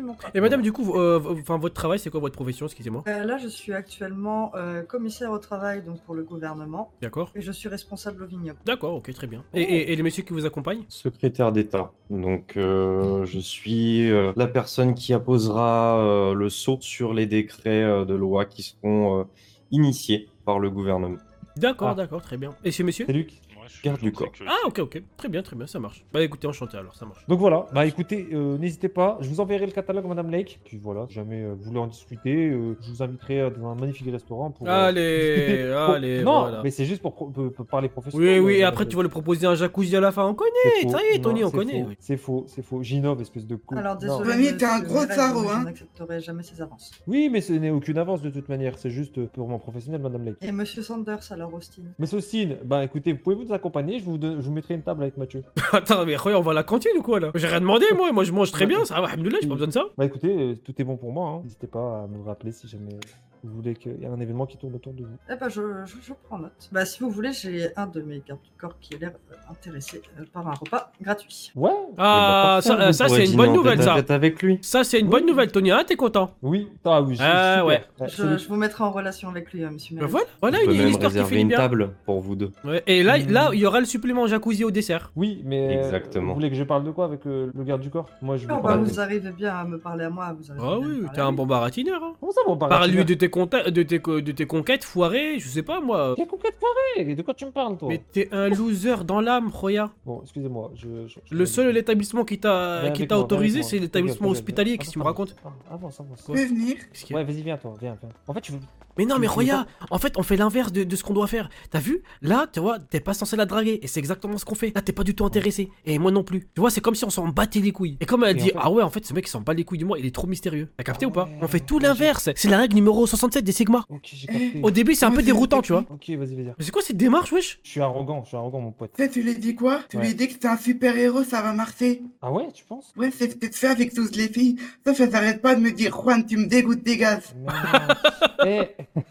absolument pas. Et madame, du coup, enfin, votre travail, c'est quoi votre profession, excusez-moi? Là, je suis actuellement commissaire au travail donc pour le gouvernement D'accord. et je suis responsable au vignoble. D'accord, ok, très bien. Et les messieurs qui vous accompagnent? Secrétaire d'État. Donc, je suis la personne qui apposera le sceau sur les décrets de loi qui seront initiés par le gouvernement. D'accord, Ah. d'accord, très bien. Et c'est monsieur? C'est Luc. Garde du corps. Ah, ok, très bien, ça marche. Bah écoutez, enchanté alors, ça marche. Donc voilà, bah écoutez, n'hésitez pas, je vous enverrai le catalogue Madame Lake. Puis voilà, si jamais vous voulez en discuter, je vous inviterai dans un magnifique restaurant pour Allez, discuter. allez, Non, voilà. mais c'est juste pour parler professionnel. Oui, oui, et Madame après Lake. tu vas lui proposer un jacuzzi à la fin, on connaît, C'est faux. ça y est, Tony, Non, on c'est connaît. faux. oui. C'est faux, J'innove, espèce de con. Alors Non. désolé, Tony, t'es un monsieur gros Merel, sarreau, mais hein. Je n'accepterai jamais ces avances. Oui, mais ce n'est aucune avance de toute manière, c'est juste purement professionnel, Madame Lake. Et monsieur Sanders, alors Austin. Mais Sostine, bah écoutez, vous pouvez vous accompagner, je vous mettrai une table avec Mathieu. Attends, mais regarde, on va à la cantine ou quoi là? J'ai rien demandé, moi je mange très bien, ça va, alhamdoulilah, j'ai pas besoin de ça. Bah écoutez, tout est bon pour moi, hein. N'hésitez pas à me rappeler si jamais vous voulez qu'il y ait un événement qui tourne autour de vous. Eh ben, je prends note. Bah, si vous voulez, j'ai un de mes gardes du corps qui a l'air intéressé par un repas gratuit. Ouais. Ah, Eh ben, parfait, ça vous c'est pourrez une dîner bonne en nouvelle ça. tête-à-tête avec lui. Ça c'est une bonne nouvelle, Tony, hein, t'es content? Oui, oui. Ah, super. ouais. c'est lui. Je vous mettrai en relation avec lui, monsieur Bah, Merel. voilà On peut une même histoire qui réserver finit une bien. table pour vous deux. Ouais, et là, il y aura le supplément jacuzzi au dessert. Oui, mais Exactement. vous voulez que je parle de quoi avec le garde du corps? Moi, je veux Ah, bah, parler. vous arrivez bien à me parler à moi, vous arrivez Ah bien à me oui, parler t'es à un lui. bon baratineur. Hein. Comment ça, mon Parle-lui de tes conquêtes foirées, je sais pas moi. Quelle conquête foirée? De quoi tu me parles, toi? Mais t'es un loser dans l'âme, Roya. Bon, excusez-moi, Le seul établissement qui t'a Viens avec moi, autorisé, viens avec c'est moi. l'établissement Ok, hospitalier. ok, Qu'est-ce que tu me avance, racontes? Avance. Tu peux venir? Qu'est-ce qu'il y a Ouais, vas-y, viens, toi, viens. En fait, tu veux. Mais non, mais tu veux Roya, en fait, on fait l'inverse de ce qu'on doit faire. T'as vu? Là, tu vois, t'es pas censé la draguer. Et c'est exactement ce qu'on fait. Là, t'es pas du tout intéressé. Et moi non plus. Tu vois, c'est comme si on s'en battait les couilles. Et comme elle Et dit, en fait- ah ouais, en fait, ce mec, il s'en bat les couilles de moi, il est trop mystérieux. T'as capté ou pas? ouais, On fait tout ouais, l'inverse. C'est la règle numéro 67 des Sigma. Ok, j'ai capté. Au début, c'est un peu Ouais, déroutant, c'est- tu vois. Ok, vas-y. Mais c'est quoi cette démarche, wesh? Je suis arrogant, mon pote. Tu sais, tu lui dis quoi? Tu lui Ouais. dis que t'es un super-héros, ça va marcher. Ah ouais, tu penses? Ouais, c'est ce que tu fais avec toutes les filles. Sauf qu'elles s'arrêtent pas de me dire, Juan, tu me dégoûtes, dégage. Eh.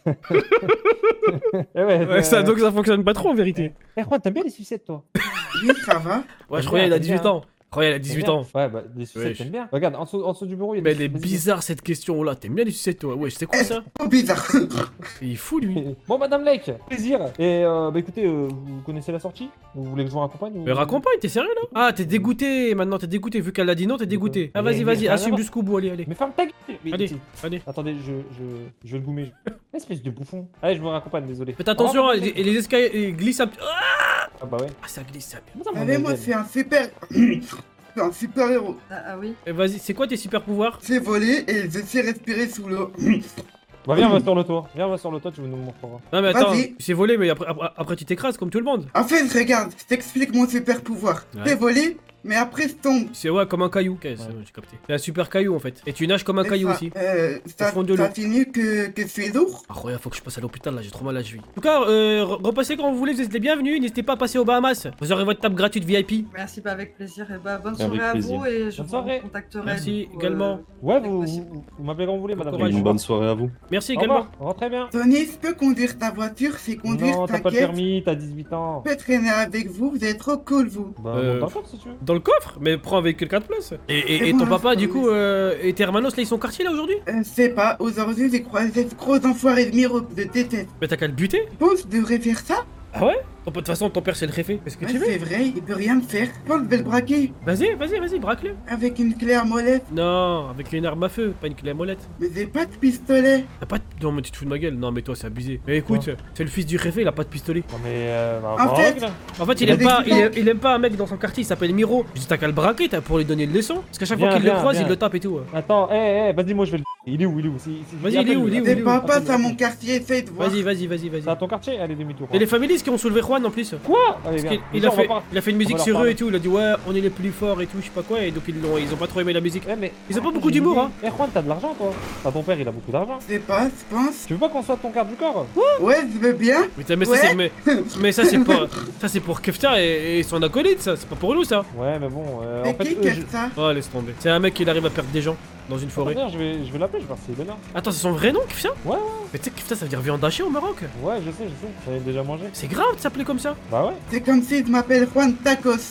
Eh ouais, Ouais, ça, donc ça fonctionne pas trop en vérité. Eh, Juan, t'aimes bien les sucettes, toi? Oui, ça va. Ouais, je T'aimes croyais, il a bien, 18 t'aimes ans. Roya, il a 18 ans. Ouais, bah, les sucettes, Wesh. t'aimes bien. Regarde, en dessous du bureau, il y a Mais des elle est vas-y, bizarre cette question là. T'aimes bien les sucettes, toi? Ouais, c'est quoi ça? Trop bizarre. Il est fou, lui. Bon, Madame Lake, plaisir. Et bah écoutez, vous connaissez la sortie? Vous voulez que je vous raccompagne ou... Mais raccompagne, t'es sérieux là? Ah, t'es dégoûté maintenant, t'es dégoûté. Vu qu'elle a dit non, t'es dégoûté. Ah, vas-y, Mais vas-y, rien à assume voir. jusqu'au bout, allez. Mais ferme ta gueule. Mais- Allez, allez. Attendez, je vais le goumer. Espèce de bouffon. Allez, je vous raccompagne, désolé. Faites attention, Au hein, revoir, les escaliers glissent un peu. Ah bah ouais. Ah, ça glisse, ça. Comment ça, Vous mon savez, moi, modèle c'est un super... c'est un super-héros. Ah oui. Eh, vas-y, c'est quoi tes super pouvoirs? C'est voler et je sais respirer sous l'eau. Bah viens, on va sur le toit. Viens, on va sur le toit, tu nous montreras. Non, mais attends, Vas-y. c'est volé, mais après tu t'écrases comme tout le monde. En fait, regarde, je t'explique mon super-pouvoir. Ouais. C'est voler, mais après, je tombe. C'est ouais, comme un caillou. Ok, c'est bon, j'ai capté. C'est un super caillou en fait. Et tu nages comme un Et caillou ça, aussi. Ça, Au fond de l'eau. ça finit que c'est lourd. Ah, Roya, faut que je passe à l'hôpital là, j'ai trop mal à la cheville. En tout cas, repassez quand vous voulez, vous êtes les bienvenus. N'hésitez pas à passer aux Bahamas. Vous aurez votre table gratuite VIP. Merci, pas avec plaisir. Et bah, bonne Avec soirée à plaisir. vous et je Bonne vous soirée. contacterai. Merci du coup, également. Ouais, dès que possible. vous m'appelez quand vous voulez, madame. courage. Une bonne soirée à vous. Merci Au également. revoir, rentrez bien. Tony, je peux conduire ta voiture, c'est conduire, Non, t'as pas de t'inquiète. permis, t'as 18 ans. Je peux traîner avec vous, vous êtes trop cool, vous. Bah, Euh, monte encore si tu veux. Dans le coffre? Mais prends avec quelqu'un de place. Et C'est ton bon, papa, là, du oui. coup, et tes hermanos là, ils sont quartier là aujourd'hui? Je sais pas, aujourd'hui, j'ai croisé ce gros enfoiré de Miro, de déteste. Mais t'as qu'à le buter? Je pense que je devrais faire ça. Ah ouais? De toute façon, ton père c'est le préfet. Qu'est-ce que Ouais, tu veux? c'est vrai, il peut rien me faire. Je pense que je vais le braquer Vas-y, braque-le. avec une clé à molette. Non, avec une arme à feu, pas une clé à molette. Mais j'ai pas de pistolet. T'as pas de... Non, mais tu te fous de ma gueule. Non, mais toi, c'est abusé. Mais écoute, c'est le fils du préfet, il a pas de pistolet. Non, mais bah, En fait- règle. En fait, il Il a aime des pas, clients. il aime pas un mec dans son quartier, il s'appelle Miro. Je dis, t'as qu'à le braquer, t'as pour lui donner une leçon. Parce qu'à chaque fois Viens, qu'il le viens, croise, viens. il le tape et tout. Attends, vas-y, moi je vais le. Il est où? Vas-y, il est où, il est où, C'est pas passe à mon quartier, essaye de voir. Vas-y. C'est à ton quartier? Allez, demi-tour. Et les families qui ont soulevé Juan en plus. Quoi? Allez, Parce viens. qu'il Viens, a on va fait, pas- il a fait une musique on va sur leur eux parler. et tout. Il a dit, ouais, on est les plus forts et tout, je sais pas quoi. Et donc ils ont pas trop aimé la musique. Ouais, mais. Ils ont pas Attends, beaucoup j'ai d'humour, une hein. idée. Eh, Juan, t'as de l'argent, toi? Enfin, ton père, il a beaucoup d'argent. Je sais pas, je pense. Tu veux pas qu'on soit ton garde du corps? Ouais, je veux bien. Mais ça, Ouais. mais ça, c'est pas. Ça, c'est pour Kefta et son acolyte, ça. C'est pas pour nous, ça. Ouais, mais bon, en C'est fait. qui qui a ça? Oh, laisse tomber. C'est un mec qui arrive à perdre des gens dans une forêt. D'ailleurs, je vais l'appeler, je vais voir s'il est là. Attends, c'est son vrai nom, Kefta? Ouais, Mais tu sais, Kefta, ça veut dire viande hachée au Maroc. ouais, je sais, j'en ai déjà mangé. C'est grave de s'appeler comme ça. Bah ouais. C'est comme si je m'appelle Juan Tacos.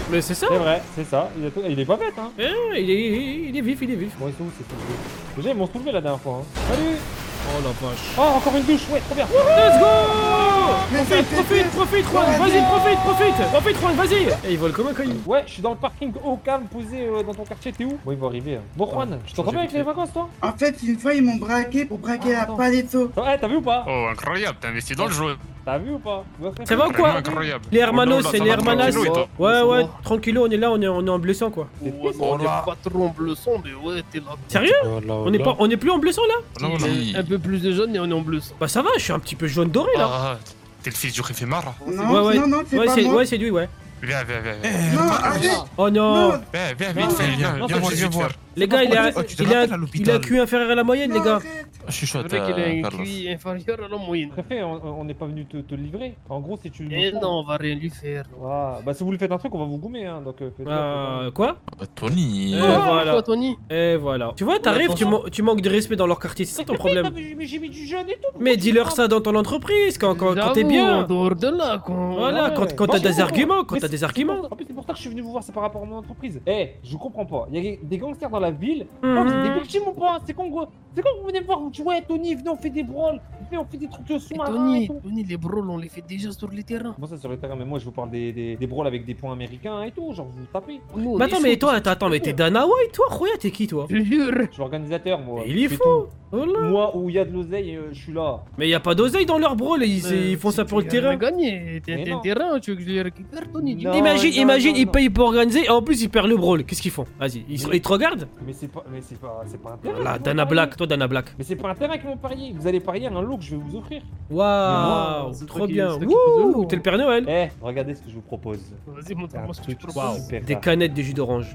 Mais c'est ça. C'est vrai, c'est ça. Il est pas bête, hein. Il est vif, il est vif. Bon, ils sont où ces soulevé? Déjà, ils m'ont soulevé la dernière fois. Hein. Salut. Oh la vache. Oh, encore une douche. Ouais, trop bien. Let's go. Mais Profite, Juan. Vas-y, profite, Juan, vas-y. Et il vole comme un caillou. Ouais, je suis dans le parking au calme, posé dans ton quartier. T'es où? Bon, ils vont arriver. Hein. Bon, Juan, je t'entends bien avec les vacances, toi? En fait, une fois, ils m'ont braqué pour braquer la Paletto. Ouais, t'as vu ou pas? Oh, incroyable, t'as investi dans le jeu. T'as vu ou pas? Ça va ou quoi? Incroyable. Les hermanos, c'est les hermanas. Tranquillo, et toi? Ouais, tranquillo, on est là, on est en blessant quoi. On est pas trop en blesson, mais ouais, t'es là. Sérieux? On est plus en blessant là? Un peu plus de jaune et on est en blesson. Bah ça va, je suis un petit peu jaune doré là. Ah, t'es le fils du Réfémar? Non, non, c'est pas moi. Ouais, c'est lui, ouais. Viens. Non, arrête. Oh non. Viens, vite fait, viens voir. Les gars, il a un QI inférieur à la moyenne, les gars. Chuchote, C'est vrai qu'il a un Carlos. QI inférieur à la moyenne. Préfet, on n'est pas venu te livrer. En gros, si tu. Et non, on va rien lui faire. Ah, bah si vous lui faites un truc, on va vous goumer, hein. Donc faites gaffe. Quoi? Bah, Tony. Voilà. Quoi, Tony? Et voilà. Tu vois, t'arrives, tu manques de respect dans leur quartier, c'est ça ton problème. Mais j'ai mis du jeune et tout. Mais dis-leur ça dans ton entreprise quand t'es En bien. dehors de là, quand. Voilà, quand t'as des arguments, quand t'as des arguments. En plus, c'est pour ça que je suis venu vous voir, c'est par rapport à mon entreprise. Eh, je comprends pas. Il y a des gangsters dans la ville. Mhm. Oh, c'est des victimes ou pas? C'est con, gros. C'est quand vous venez me voir, vous dites ouais, Tony, venez, on fait des brawls. Venez, on fait des trucs de Et sous-marins et tout. Tony, les brawls, on les fait déjà sur les terrains. Bon, ça sur le terrain, mais moi je vous parle des brawls avec des points américains et tout, genre vous tapez. Nous, on Mais est attends, mais chaud, toi, attends, mais t'es Dana White, toi, Roya, t'es qui, toi? Je te jure. Je suis l'organisateur, moi. Il est Je fais fou. tout. Oh là. Moi, où il y a de l'oseille, je suis là. Mais y a pas d'oseille dans leur brawl, ils font ça pour le terrain. Gagné. Mais T'es un non. terrain, tu veux que je les récupère, Tony? Non. Imagine, non, ils non. payent pour organiser et en plus ils perdent le brawl. Qu'est-ce qu'ils font? Vas-y, ils te regardent? Mais c'est pas un terrain. Là, qu'ils vont Dana parier. Black, toi Dana Black. Mais c'est pas un terrain qu'ils vont parier. Vous allez parier à un lot que je vais vous offrir. Waouh, c'est trop toi qui- bien. c'est toi qui pose le Wouh, lot. t'es le Père Noël. Eh, regardez ce que je vous propose. Vas-y, C'est un montre-moi ce que tu truc proposes. super Des rare. canettes de jus d'orange.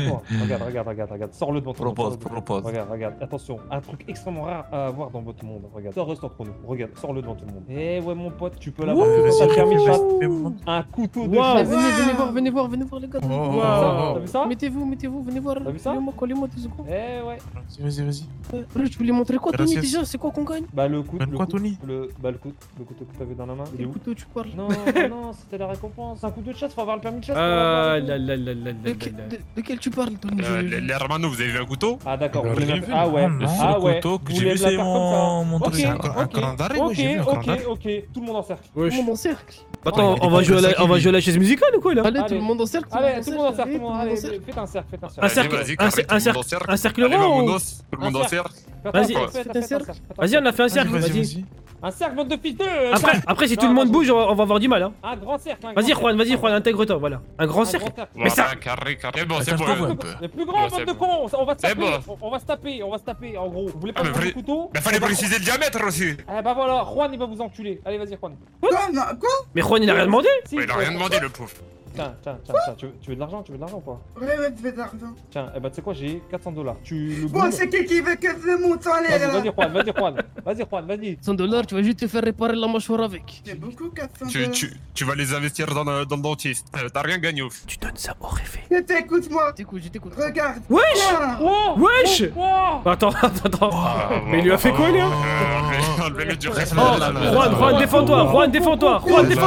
Regarde. Sors-le devant tout le monde. Propose, sors-le devant- propose. Regarde. Attention, un truc extrêmement rare à avoir dans votre monde. Regarde, ça reste entre nous. Regarde, sors-le devant tout le monde. Eh ouais, mon pote, tu peux l'avoir. Ouh. T'as le permis de chasse. Un couteau de Waouh. chasse. Venez voir, les gars. T'as vu ça? Mettez-vous, venez voir. T'as vu ça? Collez-moi 2 secondes. Eh ouais. Vas-y. Je voulais montrer quoi, Tony, Gracias. déjà? C'est quoi qu'on gagne? Bah le couteau. Quoi, Tony? Le couteau que t'avais dans la main. Il est Le où? couteau, tu parles. Non, c'était la récompense. Un couteau de chasse, faut avoir le permis de chasse. pour Ah l'avoir. là là. De quel tu parles, Tony? Les hermanos, vous avez vu un couteau? Ah d'accord. Le vous voulez rien me- vu, Ah ouais. non, Ah le ouais. couteau que Vous j'ai voulez vu, me la c'est faire comme ça. mon truc. Ok, C'est un cran d'arrêt, moi, j'ai vu un cran d'arrêt. Ok. Tout le monde en cercle. Wesh. Tout le monde en cercle. Attends, il y a on va des jouer potes à qui la chaise musicale ou quoi là? Allez, Allez. tout le monde en cercle. Allez, tout le monde en cercle. Allez, Tout le monde. Allez, en cercle. faites un cercle. Faites un Un cercle. cercle, Vas-y, un carré, cercle, tout le monde en cercle. un cercle Allez, rond ou- vamonos, tout le monde en cercle. Vas-y. Faites un cercle. Vas-y, on a fait un cercle, Vas-y. vas-y. Un cercle, bande de fils de. Après, si Non, tout le monde vas-y. bouge, on va avoir du mal, hein. Un grand cercle. Vas-y, Juan, intègre-toi, voilà. Un grand cercle. Mais ça- Carré. Bon, c'est Attends, bon. je un peu. Le plus grand, Ouais, c'est bande de bon. cons. On va se C'est taper. On va se taper. En gros. Vous voulez pas Ah, mais prendre le vrai- couteau? Mais fallait préciser le diamètre aussi. Eh bah voilà, Juan il va vous enculer. Allez, vas-y, Juan. Quoi? Non, quoi? Mais Juan, il a rien demandé. Si, Ouais, il a rien demandé, le pauvre. Tiens, tu veux de l'argent ou pas? Ouais, je veux de l'argent. Tiens, eh bah tu sais quoi, j'ai 400 $. Tu le Bon, goumes. c'est qui veut que je monte en l'air là? Vas-y, Juan. 100 $, tu vas juste te faire réparer la mâchoire avec. C'est beaucoup 400 Tu vas les investir dans le dentiste. T'as rien gagné au Tu donnes ça au réfé. Écoute-moi. Je t'écoute. Regarde. Wesh. Tiens. Oh Wesh. Oh Attends. Mais il lui a fait quoi, lui hein? Enlevez-le du reste. Juan, défends-toi.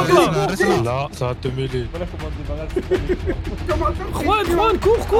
Là, ça va te mêler. Voilà comment on se débarrasse. Comment ça? Juan,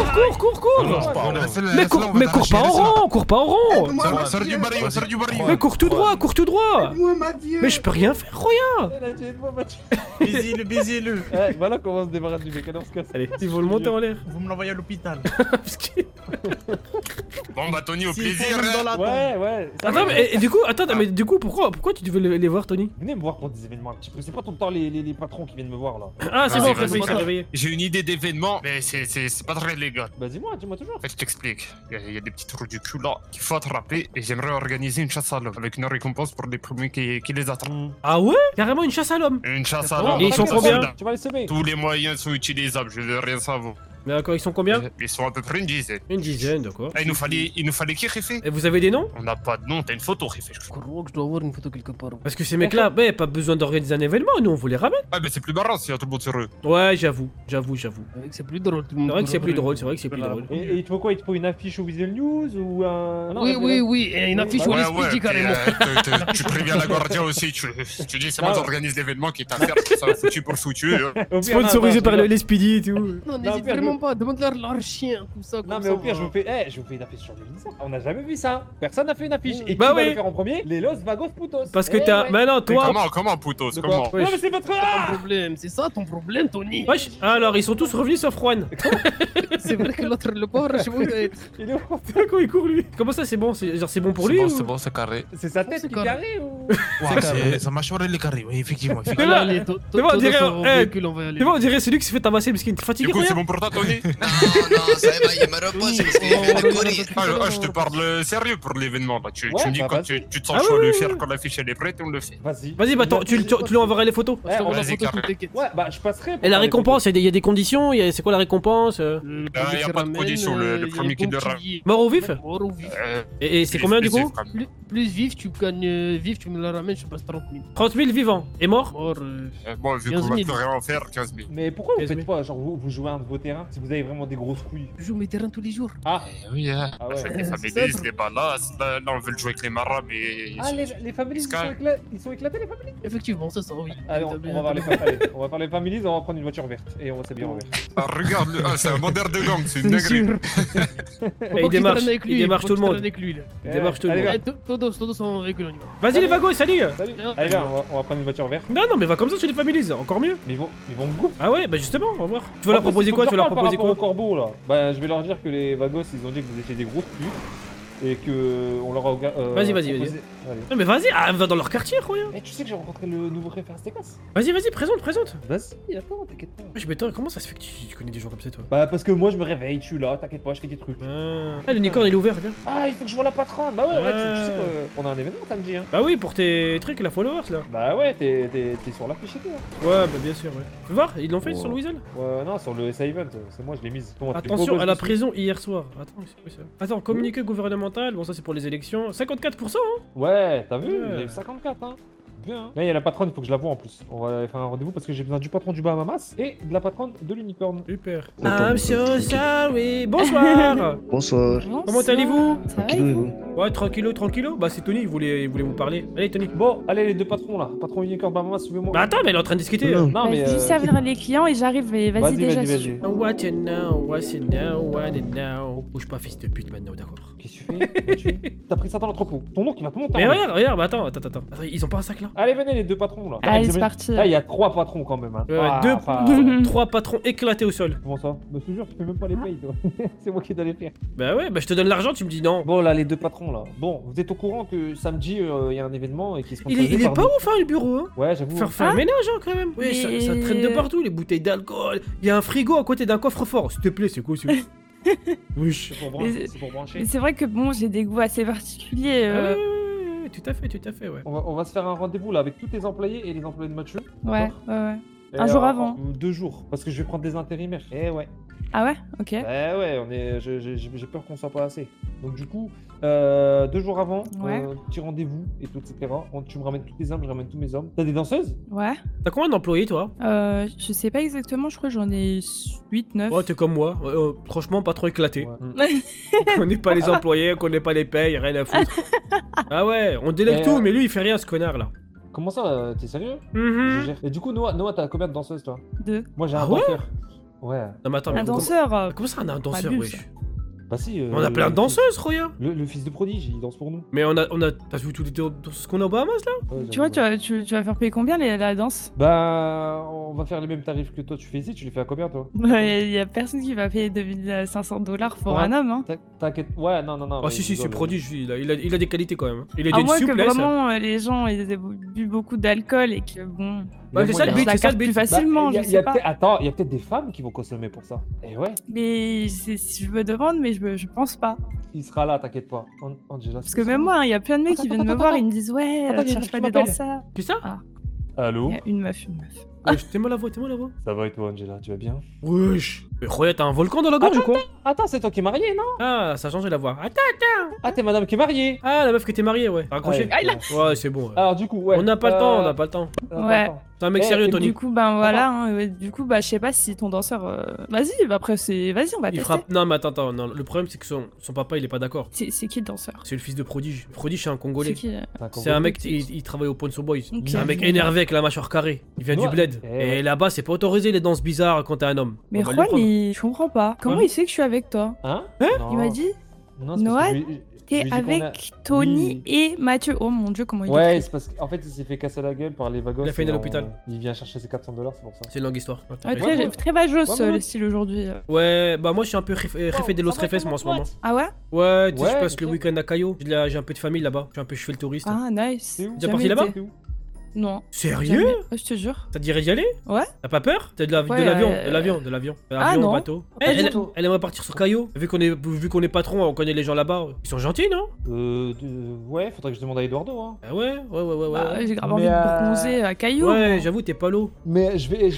cours. Mais cours pas en rond. Aide-moi, Sors du baril, sors du baril. Mais cours tout droit. Aide-moi, Mathieu. Mais je peux rien faire, Roya. Baisez-le. Eh, voilà comment on se débarrasse du mec, alors on se casse. Allez, il faut le monter en l'air. Vous me l'envoyez à l'hôpital. Parce que- Bon, bah, Tony, au plaisir. hein. Ouais. ça Attends, va. mais du coup, pourquoi tu devais les voir, Tony? Venez me voir pour des événements un petit peu. C'est pas tout le temps les patrons qui viennent me voir là. Ah, c'est Vas-y, bon, vas-y, frère, il s'est vas-y. réveillé. J'ai une idée d'événement, mais c'est pas très légal. Bah dis-moi toujours. En fait, je t'explique. Il y a des petits trous du cul là qu'il faut attraper et j'aimerais organiser une chasse à l'homme avec une récompense pour les premiers qui les attrapent. Ah ouais? Carrément une chasse à l'homme. Une chasse à Oh, l'homme. Et ils sont combien? Tu vas les semer. Tous les moyens sont utilisables, je veux rien savoir. D'accord, ils sont combien? Ils sont à peu près une dizaine. Une dizaine, d'accord. Ah, il nous fallait qui, Riffé? Et vous avez des noms? On n'a pas de nom, t'as une photo, Riffé. Je crois que je dois avoir une photo quelque part. Parce que ces mecs-là, bah, pas besoin d'organiser un événement, nous on vous les ramène. Ah, mais c'est plus marrant s'il y a tout le monde sur eux. Ouais, j'avoue. C'est vrai que c'est plus drôle. C'est vrai que c'est plus drôle, c'est vrai que c'est plus drôle. Et il te faut quoi? Il te faut une affiche au Visual News ou un. Non, Oui, et une affiche où Ouais, les speedy carrément. tu préviens la Guardia aussi. Tu dis, c'est moi qui organise l'événement qui est à faire. Ça va foutu pour foutu. Sponsorisé par les Speedy et tout. Non, n'hésite vraiment pas, demande-leur leur chien, tout ça. Non, mais au pire, je vous fais une affiche sur le Lisa. On n'a jamais vu ça. Personne n'a fait une affiche. Et qui Bah va oui. le faire en premier? Les Los Vagos Putos. Parce que t'as. Mais non, Mais toi. comment, Putos? De quoi? Comment? Ouais. Non, mais c'est votre. Ton problème, c'est ça ton problème, Tony. Wesh, alors ils sont tous revenus sauf Juan. C'est vrai que l'autre, le pauvre, je vois, Il est où? Comment il court lui? Comment ça c'est bon? Genre c'est bon pour lui? C'est bon, c'est carré. C'est sa tête C'est qui est carrée ou? Ouais, sa mâchoire elle est carrée, oui, effectivement. Mais là, Allez, mais bon, on dirait. véhicule, on va y aller. C'est bon, on dirait celui qui se fait tabasser parce qu'il est fatigué. Du coup, c'est regarde. bon pour toi, Tony? Non, ça va, il me repose parce qu'il fait le courir. Ah, je te parle sérieux pour l'événement. Là. Tu Ouais, me dis bah, quand vas-y. tu te sens Ah chaud à oui, le oui, faire, oui. quand l'affiche elle est prête, on le fait. Vas-y. Vas-y, bah tu lui enverras les photos. Je t'envoie la vas-y, photo, carré. t'inquiète. Ouais, bah je passerai. Et la récompense, il y a des conditions, c'est quoi la récompense? Il n'y a pas de condition, le premier qui le rend. Mort au vif? Mort au vif. Et c'est combien du coup? Plus vif, tu gagnes vif, tu me la ramènes, je passe 30 000. 30 000 vivants. Et mort? Mort, Bon, vu 15 qu'on va 000. plus rien en faire, 15 000. Mais pourquoi vous 15 000. faites pas? Genre, vous jouez un de vos terrains si vous avez vraiment des grosses couilles. je joue mes terrains tous les jours. Ah, Oui, hein. ah ouais. Les c'est families, ça. les balas, là on veut le jouer avec les maras, mais. Ah, les families, Sky. ils sont éclatés, les families? Effectivement, c'est ça, oui. Allez, on va voir les families. On va parler families, on va prendre une voiture verte et on va s'habiller en vert. Ah, regarde, c'est un modèle de gang, c'est une C'est dinguerie. sûr. Il démarche tout le monde. Il Il démarche tout le Allez, monde. Todos sont avec lui, on y va. Vas-y les vagos, salut! Salut. Bien. Allez, viens, on va prendre une voiture verte. Non, mais va comme ça chez les families, encore mieux. Mais ils vont me goûter. Ah ouais, bah justement, on va voir. Tu veux leur proposer quoi? Tu veux leur proposer Par rapport quoi? au corbeau là. Bah, je vais leur dire que les Vagos ils ont dit que vous étiez des grosses putes et que on leur a. Vas-y. proposé- Allez. Non mais vas-y, va dans leur quartier, Roya. Eh, tu sais que j'ai rencontré le nouveau référent Stégas. Vas-y, présente. Vas-y, attends, t'inquiète pas. Je m'étonne, comment ça se fait que tu connais des gens comme ça, toi? Bah, parce que moi je me réveille, je suis là, t'inquiète pas, je fais des trucs. Ah, le Nicorne il est ouvert, viens. Ah, il faut que je vois la patronne. Bah ouais, Ah. tu sais qu'on a un événement samedi, hein. Bah oui, pour tes trucs, la followers là. Bah ouais, t'es sur l'affiche et tout. Hein. Ouais, bah bien sûr, ouais. Tu veux voir, ils l'ont fait sur le Weasel? Ouais, non, sur le SA Event, c'est moi, je l'ai mise. Comment, tu fais Attention quoi, à la je suis- prison hier soir. Attends, c'est quoi ça? Attends, communiqué gouvernemental, bon ça c'est pour les élections. 54%, hein? Ouais, t'as vu, Ouais. j'ai eu 54, hein. Bien. Là, il y a la patronne, il faut que je la voie en plus. On va faire un rendez-vous parce que j'ai besoin du patron du Bahamas et de la patronne de l'unicorne. Super. Attends. I'm so sorry. Bonsoir. Bonsoir. Comment allez-vous? Ça va et vous? Ouais, tranquillo. Bah c'est Tony, il voulait vous parler. Allez Tony. Bon, allez, les deux patrons là. Patron unicorne Bahamas, suivez-moi. Bah attends, mais elle est en train de discuter. Non. Non, mais. Je vais juste servir les clients et j'arrive, mais vas-y déjà. Vas-y. What you know, what you know. Bouge pas, fils de pute maintenant, d'accord. Qu'est-ce que tu fais? T'as pris ça dans l'entrepôt. Ton nom qui va te monter. Mais en haut. regarde, bah attends, ils ont pas un sac là? Allez, venez les deux patrons là. Allez, Vous c'est avez- parti. Là, il y a 3 patrons quand même. Hein. Ouais, trois patrons éclatés au sol. Comment ça? Bah, je te jure, tu fais même pas les payes, toi. C'est moi qui dois les faire. Bah ouais, bah je te donne l'argent, tu me dis non. Bon, là, les deux patrons là. Bon, vous êtes au courant que samedi, il y a un événement et qui se Il est pas ouf, hein, le bureau, hein. Ouais, j'avoue. Faire un ménage, hein, quand même. Oui, Mais- ça traîne de partout, les bouteilles d'alcool. Il y a un frigo à côté d'un coffre-fort. S'il te plaît, c'est quoi ça? Wesh. C'est pour Mais- brancher. C'est pour brancher. Mais c'est vrai que bon, j'ai des goûts assez particuliers. Ah ouais, tout à fait, ouais. On va se faire un rendez-vous là avec tous les employés et les employés de Mathieu. Ouais, d'accord ouais. Et, Un jour avant. 2 jours, parce que je vais prendre des intérimaires. Eh ouais. Ah ouais? Ok. Eh ouais, j'ai peur qu'on soit pas assez. Donc du coup, 2 jours avant, Ouais. petit rendez-vous et tout, etc. Tu me ramènes tous tes hommes, je ramène tous mes hommes. T'as des danseuses? Ouais. T'as combien d'employés, toi? Je sais pas exactement, je crois que j'en ai 8, 9. Oh, t'es comme moi. Franchement, pas trop éclaté. Ouais. On connaît pas les employés, on connaît pas les payes, rien à foutre. Ah ouais, on délègue tout, mais lui, il fait rien, ce connard là. Comment ça, t'es sérieux? Mhm. Je gère. Et du coup, Noah, t'as combien de danseuses toi? 2. Moi j'ai un Ah ouais danseur. Ouais. Non, mais attends, mais Un danseur. comment ça, on a un danseur, Abuse. wesh? Bah si. On a plein de danseuses, Roya. Le fils de prodige, il danse pour nous. Mais t'as vu toutes les danseuses qu'on a au Bahamas là? Ouais, Tu vois, j'avoue. tu vas faire payer combien la danse? Bah, on va faire les mêmes tarifs que toi tu fais ici, tu les fais à combien toi? Il y a personne qui va payer 2500$ pour Ouais. un homme, hein. T'inquiète, ouais, non. Ah mais si, je c'est rigole. prodige, lui, il a des qualités quand même. hein. Il a À une moins que souplesse. vraiment les gens ils aient bu beaucoup d'alcool et que bon. Ouais, c'est ça le but, c'est ça le plus but. facilement, Bah, je sais pas. Attends, il y a peut-être des femmes qui vont consommer pour ça. Et ouais, Mais je me demande, mais je pense pas. il sera là, t'inquiète pas. Angela. Parce que même moi, il y a plein de mecs qui viennent me voir, ils me disent ouais, Attends, il y a cherche une pas meuf des qui m'appelle. danseurs. C'est ça? Allô? Il y a une meuf. Wesh, t'es mal la voix. Ça va et toi, Angela, tu vas bien? Wesh. Mais Roya, t'as un volcan dans la gorge ou quoi? Attends, c'est toi qui es marié, non? Ah, ça a changé la voix. Attends. Ah, t'es madame qui est mariée. Ah, la meuf que t'es mariée, ouais. T'as raccroché? Ouais, c'est bon. Ouais. Alors, du coup, ouais. On n'a pas le temps, on n'a pas le temps. Ouais. T'es un mec sérieux, Tony. Du coup, ben voilà, hein, ouais, du coup, bah je sais pas si ton danseur. Vas-y, bah après, vas-y, on va Il tester. frappe. Non, mais attends, non. Le problème, c'est que son papa, il est pas d'accord. C'est qui le danseur? C'est le fils de Prodige. Prodige, c'est un C'est Congolais. qui C'est un mec, il travaille au Ponzo Boys. Ok. C'est un mec énervé avec la mâchoire carrée. Il vient du bled. Et là-bas, c'est pas autorisé les danses bizarres quand t'es un homme. Mais On va Juan, le prendre. je comprends pas. Comment il sait que je suis avec toi? Hein? Il m'a dit Non, c'est parce Noah, que t'es avec Tony et Mathieu. Oh mon dieu, comment il Ouais, est. c'est parce qu'en fait, il s'est fait casser la gueule par les vagos. Il a failli à l'hôpital. Il vient chercher ses 400 $, c'est pour ça. C'est une longue histoire. Ouais, très vagos le style aujourd'hui. Ouais, bah moi je suis un peu refait de Los Refes moi en ce moment. Ah ouais? Ouais, tu sais, Ouais, je passe le ok. week-end à Cayo. J'ai un peu de famille là-bas. Je fais le touriste. Ah nice. T'es où? T'es parti là-bas? Non. Sérieux? Jamais. Ouais, je te jure. Ça te dirait d'y aller? Ouais. T'as pas peur? T'as de l'avion, Ouais, de l'avion. Ah, non. Bateau. Pas du tout. Elle aimerait partir sur Cayo. Vu qu'on est patron, on connaît les gens là-bas. Ils sont gentils, non? Ouais, faudrait que je demande à Eduardo. Hein. Ah ouais. Bah, j'ai grave envie de bronzer à Caillou. Ouais, j'avoue, t'es pas l'eau. Mais je vais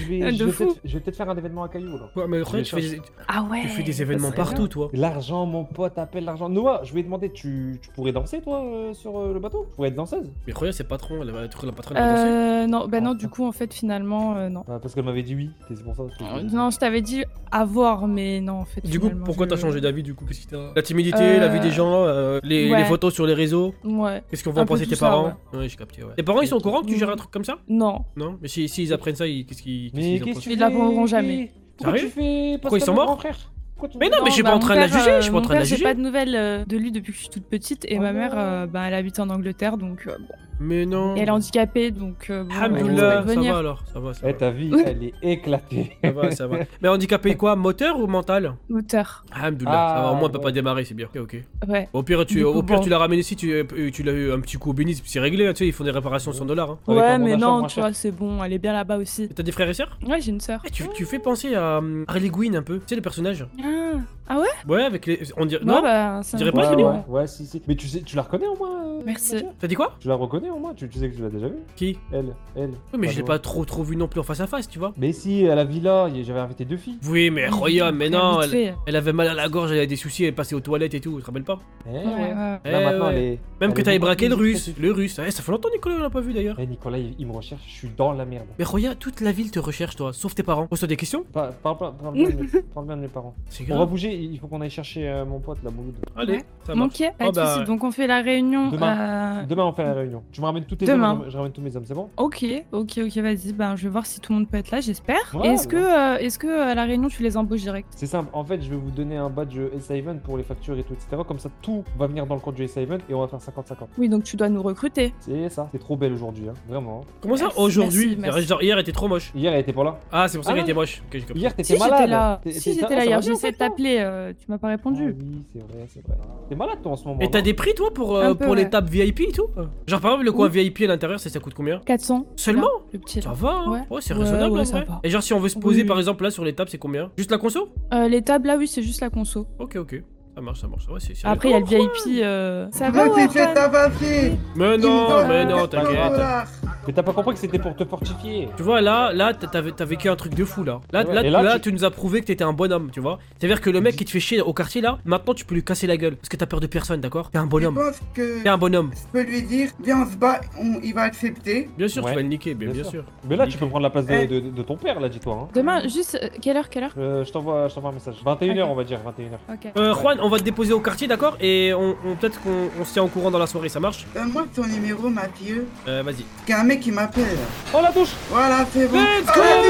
De faire un événement à Caillou là. Ouais, mais Je vais tu fais des, Ah ouais. tu fais des événements ça serait partout, toi. L'argent, mon pote, appelle l'argent. Noah, je vais demander, tu pourrais danser toi sur le bateau? Tu pourrais être danseuse? Mais Roya, c'est patron. La patronne elle va danser. Non, bah non, du coup, en fait, finalement, non. Parce qu'elle m'avait dit oui, c'est pour ça. Non, je t'avais dit à voir, mais non, en fait. Du coup, finalement, pourquoi je- t'as changé d'avis du coup? Qu'est-ce qui t'a... La timidité, la vie des gens, les ouais. photos sur les réseaux. Ouais. Qu'est-ce qu'on va en Un peu penser tout tes ça, parents? Ouais, j'ai capté, ouais. Tes parents, ils sont au courant que tu gères un truc comme ça? Non. Non? Mais si ils apprennent ça, qu'est-ce qu'ils Mais en qu'est-ce pensent? que Ils l'apprendront jamais. Pourquoi Sérieux? tu fais Pourquoi ils sont morts? Mais non, mais je suis bah, pas en train de la juger, je suis pas en mon train de la père, j'ai juger. pas de nouvelles de lui depuis que je suis toute petite, et ma mère, bah, elle habite en Angleterre, donc bon. Mais non. Et elle est handicapée, donc bon, elle Alhamdoulilah, va ça venir. va alors, ça va. Eh, ta vie, elle est éclatée. Ça va. Mais handicapé quoi? Moteur ou mental? Moteur. Alhamdoulilah, ça va, au moins on peut pas démarrer, c'est bien. Ok. Ouais. Au pire, Du coup, bon. tu l'as ramené ici, tu l'as eu un petit coup au bénis, c'est réglé, tu sais, ils font des réparations $100. Hein. Ouais, mais non, tu vois, c'est bon, elle est bien là-bas aussi. T'as des frères et sœurs? Ouais, j'ai une sœur. Tu fais penser à Harley Quinn un peu, tu sais, le personnage? Ah ouais? Ouais, avec les. On dirait. Ouais, Non? bah, On dirait pas, Tony? Ouais, si. Mais tu sais, tu la reconnais au moins? Merci. Mathieu T'as dit quoi? Tu la reconnais au moins? Tu sais que tu l'as déjà vu? Qui? Elle. Oui, mais je l'ai pas trop vu non plus en face à face, tu vois. Mais si, à la villa, j'avais invité 2 filles. Oui, mais Roya, mais non, vite fait. elle avait mal à la gorge, elle avait des soucis, elle passait aux toilettes et tout, tu te rappelles pas? Ouais. Ouais. Eh Là, maintenant, ouais. elle est. Même que elle est t'avais beaucoup braqué plus le russe. discrète. Le russe. Ouais, ça fait longtemps, Nicolas, on l'a pas vu d'ailleurs. Eh, Nicolas, il me recherche, je suis dans la merde. Mais Roya, toute la ville te recherche, toi, sauf tes parents. Pose-toi des questions? Parle bien de mes parents. C'est On va grave. bouger, il faut qu'on aille chercher mon pote, la Mouloud. Allez, ça marche. Ok, pas de soucis. Donc on fait la réunion. Demain, on fait la réunion. Tu me ramènes tous tes Demain. hommes, je ramène tous mes hommes, c'est bon? Ok, vas-y. Ben, je vais voir si tout le monde peut être là, j'espère. Ouais, Est-ce que à la réunion tu les embauches direct? C'est simple, en fait, je vais vous donner un badge S7 pour les factures et tout, etc. Comme ça, tout va venir dans le compte du S7 et on va faire 50-50. Oui, donc tu dois nous recruter. C'est ça, c'est trop belle aujourd'hui, hein. Vraiment. Comment ça? Merci, Aujourd'hui? merci. Genre hier, elle était trop moche. Hier, elle était pas là. Ah, c'est pour ça Ah qu'elle non. était moche. Ok, j'ai compris. Hier, Si t'étais j'étais malade. là, T'es- si t'es- j'étais ça là va hier, bien, j'essaie en de fait, non t'appeler, tu m'as pas répondu. Oui, c'est vrai. T'es malade toi en ce moment. Et t'as non des prix toi pour Un peu, les ouais. tables VIP et tout? Genre par exemple le coin VIP à l'intérieur, ça coûte combien? 400. Seulement? Là, le petit. Ça là. va, hein? Ouais. C'est Ouais, raisonnable ouais, en ça vrai. va. Et genre si on veut se poser Oui. par exemple là sur les tables, c'est combien? Juste la conso? Les tables là, oui, c'est juste la conso. Ok. Ça marche. Ouais, c'est Après, il y a le VIP. Ça va, Vas-y, fais Juan ta vas-y. Mais non, t'inquiète. Mais t'as pas compris que c'était pour te fortifier. Tu vois, là, t'as vécu un truc de fou, là. Ouais, et Là, tu nous as prouvé que t'étais un bonhomme, tu vois. C'est-à-dire que le mec qui te fait chier au quartier, là, maintenant, tu peux lui casser la gueule. Parce que t'as peur de personne, d'accord? T'es un Je bonhomme. pense que T'es un bonhomme. je peux lui dire, viens, on se bat, il va accepter. Bien sûr, Ouais. tu vas le niquer, bien sûr. Mais là, tu peux prendre la place de ton père, là, dis-toi. Hein. Demain, juste, quelle heure? Je t'envoie un message. 21h, Ok. on va dire, 21h. Ok. Juan, on va te déposer au quartier, d'accord? Et peut-être qu'on se tient au courant dans la soirée, ça marche? Donne-moi ton numéro, Mathieu. Vas-y. Il y a un mec qui m'appelle. Oh la douche! Voilà, c'est bon. Let's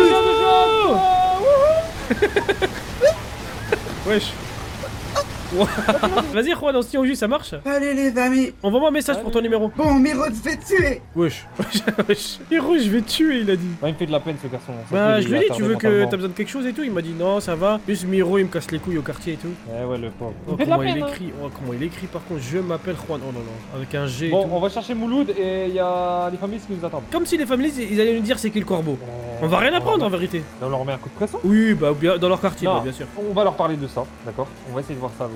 Ah, go! Wesh. Vas-y, Juan, on se tient au jus, ça marche? Allez les amis. Envoie-moi un message pour ton numéro. Bon, Miro, je vais te tuer. Wesh. Héros, je vais te tuer, il a dit. Il me fait de la peine ce garçon. Ça Bah, se je voit, lui il ai est dit, tu veux que attardé t'as besoin de quelque chose et tout? Il m'a dit non, ça va. Juste Miro, il me casse les couilles au quartier et tout. mentalement. Ouais, le pauvre. Oh, Il fait de la comment il peine, hein. écrit, comment il écrit par contre, je m'appelle Juan. Oh non, non, avec un G et Bon, tout. on va chercher Mouloud et il y a les familles qui nous attendent. Comme si les familles, ils allaient nous dire c'est qui le corbeau. On va rien apprendre en vérité. On leur met un coup de pression. Oui, bah bien, dans leur quartier, Non. bah, bien sûr. On va leur parler de ça, d'accord? On va essayer de voir ça avec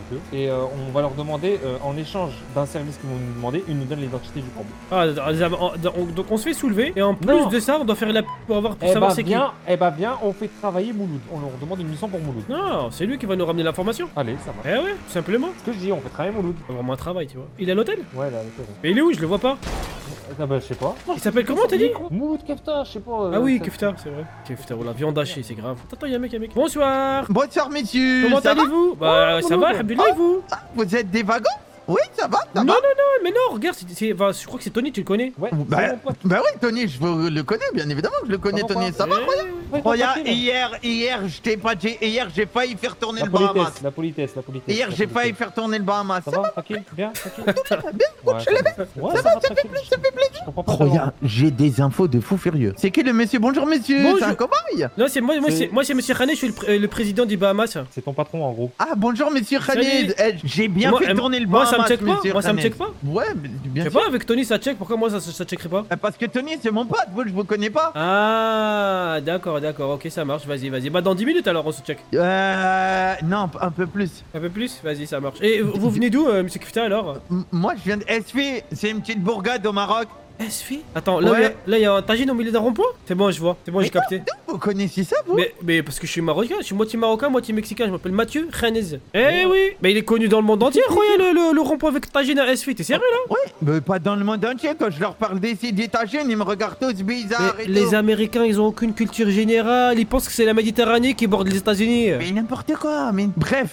eux et on va leur demander, en échange d'un service qu'ils vont nous demander, ils nous donnent l'identité du combo. Ah, donc on se fait soulever et en plus Non. de ça, on doit faire la pour avoir pour Eh savoir bah c'est qui. viens, on fait travailler Mouloud. On leur demande une mission pour Mouloud. Non, c'est lui qui va nous ramener l'information. Allez, ça marche. Eh ouais, tout simplement. Ce que je dis, on fait travailler Mouloud. C'est vraiment un travail, tu vois. Il est à l'hôtel? Ouais, là, ok. Mais il est où? Je le vois pas. Ah bah, je sais pas. Il s'appelle comment, t'as dit? Mouloud Kefta, je sais pas. Ah oui, ça- Kefta, c'est vrai. Kefta, oh la viande hachée, c'est grave. Attends, y'a un mec, Bonsoir. Bonsoir messieurs. Comment ça va allez-vous? Bah, ça va, Alhamdoulilah, et vous? Vous êtes des wagons? Oui, ça va, ça Non, va. non, non, mais non, regarde, enfin, je crois que c'est Tony, tu le connais? Ouais, Bah oui, Tony, je le connais, bien évidemment, je le connais, Tony, ça va, regarde. Regarde, hier, je t'ai pas dit, hier, j'ai failli faire tourner le Bahamas. La politesse. Hier, j'ai failli faire tourner le Bahamas. Ça va, tranquille, bien, tranquille. Bien, je l'ai fait. Ouais, Ça va, ça fait plaisir, ça fait plaisir. Je comprends pas. Regarde, j'ai des infos de fou furieux. C'est qui le monsieur? Bonjour monsieur, Bonjour. c'est un cobaye. Non, c'est moi, C'est- c'est Monsieur Khané, je suis le président du Bahamas. C'est ton patron en gros. Ah, bonjour monsieur Khalid. Salut. J'ai bien Moi, fait tourner le moi, Bahamas, ça me check pas, monsieur moi, ça me Khalid. check pas. Ouais, Je bien sais sûr. pas, avec Tony ça check, pourquoi moi ça checkerait pas? Parce que Tony, c'est mon pote, vous, je vous connais pas. Ah, d'accord, ok, ça marche, vas-y. Bah, dans 10 minutes alors, on se check. Non, un peu plus. Un peu plus? Vas-y, ça marche. Et vous venez d'où, Monsieur Kefta alors? Moi, je viens de SFI, c'est une petite bourgade au Maroc. SFI? Attends, là, Ouais. il y a un tagine au milieu d'un rond-point? C'est bon, je vois, c'est bon, j'ai capté. Vous connaissez ça, vous? Mais parce que je suis marocain, je suis moitié marocain, moitié mexicain, je m'appelle Mathieu Khanez. Eh oui, mais il est connu dans le monde entier, regarde le rond-point avec tagine à SFI, t'es sérieux là? Ouais, mais pas dans le monde entier. Quand je leur parle d'ici d'États-Unis, ils me regardent tous bizarres Mais et les tout. Américains, ils ont aucune culture générale, ils pensent que c'est la Méditerranée qui borde les États-Unis. Mais n'importe quoi, mais bref,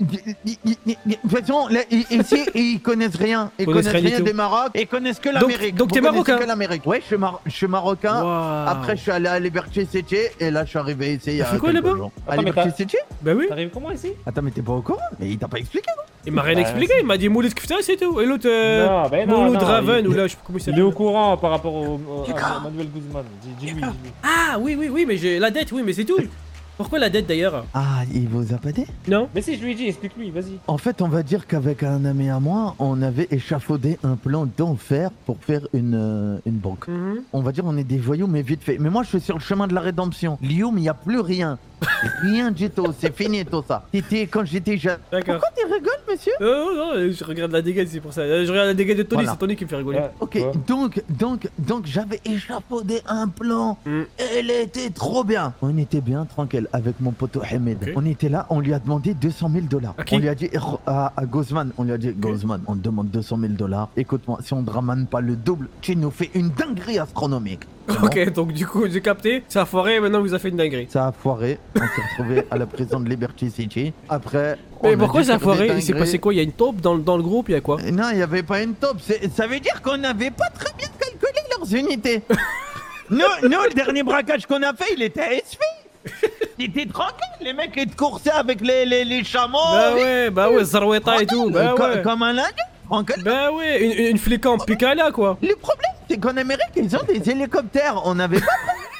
de toute façon, là, ici, ils connaissent rien. Ils connaissent rien du rien tout. des Maroc, ils connaissent que Donc- l'Amérique. donc Vous t'es connaissez marocain? que l'Amérique. Ouais, je suis marocain. Waouh. Après, je suis allé à Liberty City et là, je suis arrivé ici il y a fait quoi, quelques là-bas jours. À Attends, mais Liberty t'as- City? Bah oui. T'arrives comment ici? Attends, mais t'es pas au courant? Mais il t'a pas expliqué, non? Il m'a rien Bah, expliqué, il m'a dit Mouloud Kefta, c'est tout. Et l'autre, Non, ben non, Mouloud non, Raven, il- ou là, je sais pas comment il Il est s'appelle. au courant par rapport à Manuel Guzman. Dis-lui. Ah oui, mais j'ai la dette, oui, mais c'est tout. Pourquoi la dette d'ailleurs? Ah, il vous a pas dit? Non? Mais si, je lui ai dit, explique-lui, vas-y. En fait, on va dire qu'avec un ami à moi, on avait échafaudé un plan d'enfer pour faire une banque. Mhm. On va dire on est des voyous, mais vite fait. Mais moi, je suis sur le chemin de la rédemption. Lyoum, il n'y a plus rien. Rien du tout. C'est fini tout ça. C'était quand j'étais jeune. D'accord. Pourquoi tu rigoles, monsieur? Non, je regarde la dégaine, c'est pour ça. Je regarde la dégaine de Tony, Voilà. c'est Tony qui me fait rigoler. Ouais. Ok, Ouais. donc j'avais échafaudé un plan. Mm. Elle était trop bien. On était bien tranquille avec mon poteau Hamed. Ok. On était là, on lui a demandé 200 000 $. À qui? On lui a dit à Guzman, on lui a dit Guzman, on te demande 200 000 $. Écoute-moi, si on ne ramène pas le double, tu nous fais une dinguerie astronomique. C'est bon? Ok, donc du coup, j'ai capté, ça a foiré, maintenant vous a fait une dinguerie. Ça a foiré. On s'est retrouvé à la prison de Liberty City. Après. Mais on pourquoi dû ça a faire des foiré? Il s'est dingueries. passé quoi? Il y a une taupe dans le groupe, il y a quoi? Non, il n'y avait pas une taupe. Ça veut dire qu'on n'avait pas très bien calculé leurs unités. nous, le dernier braquage qu'on a fait, il était à SFI. C'était tranquille. Les mecs, ils te coursaient avec les chameaux. Bah ouais, Zaroueta et tout. Bah ouais. Comme un lundi. Tranquille. Bah ouais, une flic en Picala quoi. Le problème, c'est qu'en Amérique, ils ont des hélicoptères. On n'avait pas.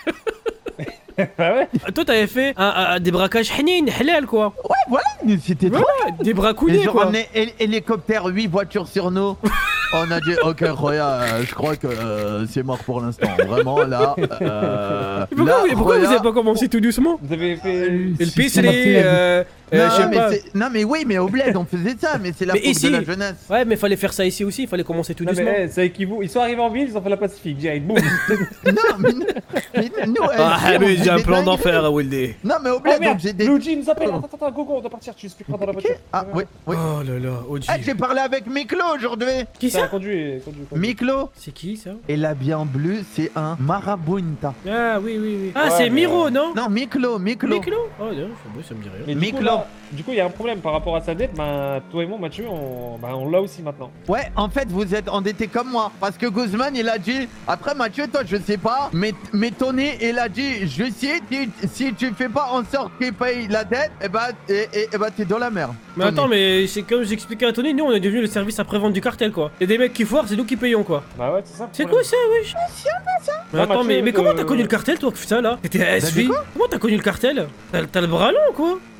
Ah ouais? Toi, t'avais fait des braquages hnin, halal quoi. Ouais, voilà. C'était trop. Ouais, des bracounets Ils ont quoi. ramené hélicoptère, 8 voitures sur nous. On a dit, ok, Roya, je crois que c'est mort pour l'instant. Vraiment, là. Pourquoi vous avez pas commencé tout doucement? Vous avez fait. Et le pisserie, je sais pas. Non, mais oui, mais au bled, on faisait ça, mais c'est la Mais faute ici- de la jeunesse. Ouais, mais fallait faire ça ici aussi, il fallait commencer tout Non, doucement. mais c'est équivaut. Ils sont arrivés en ville, ils ont fait la Pacifique, direct, boum. Non, mais nous, Ah, on mais faisait j'ai un des plan dingueries. d'enfer, Wildy. Non, mais au Oh bled, merde, donc j'ai des. Luigi nous appelle. Attends, Gogo, on doit partir, tu expliqueras dans la voiture. Ah, oui, oui. Oh là là, OG. Ah, j'ai parlé avec Miklo aujourd'hui. Qui ça? Conduis. Miklo. C'est qui ça? Et l'habit en bleu, c'est un marabunta. Ah oui. Ah, Ouais, c'est mais, Miro, non? Non, Miklo. Miklo? Oh non, ça me dit rien. Mais du coup, il y a un problème par rapport à sa dette. Ben, toi et moi, Mathieu, on l'a aussi maintenant. Ouais, en fait, vous êtes endettés comme moi. Parce que Guzman, il a dit. Après, Mathieu, toi, je sais pas. Mais Tony, il a dit je sais, si tu fais pas en sorte qu'il paye la dette, et bah, t'es dans la merde. Mais Tony. attends, mais c'est comme j'expliquais à Tony, nous on est devenu le service après-vente du cartel quoi. Y'a des mecs qui foirent, c'est nous qui payons quoi. Bah ouais, c'est ça. C'est quoi ça, wesh? Mais Non, attends, Mathieu, mais comment t'as connu le cartel toi, putain là? T'étais à SFI? quoi Comment t'as connu le cartel? T'as le bras long quoi?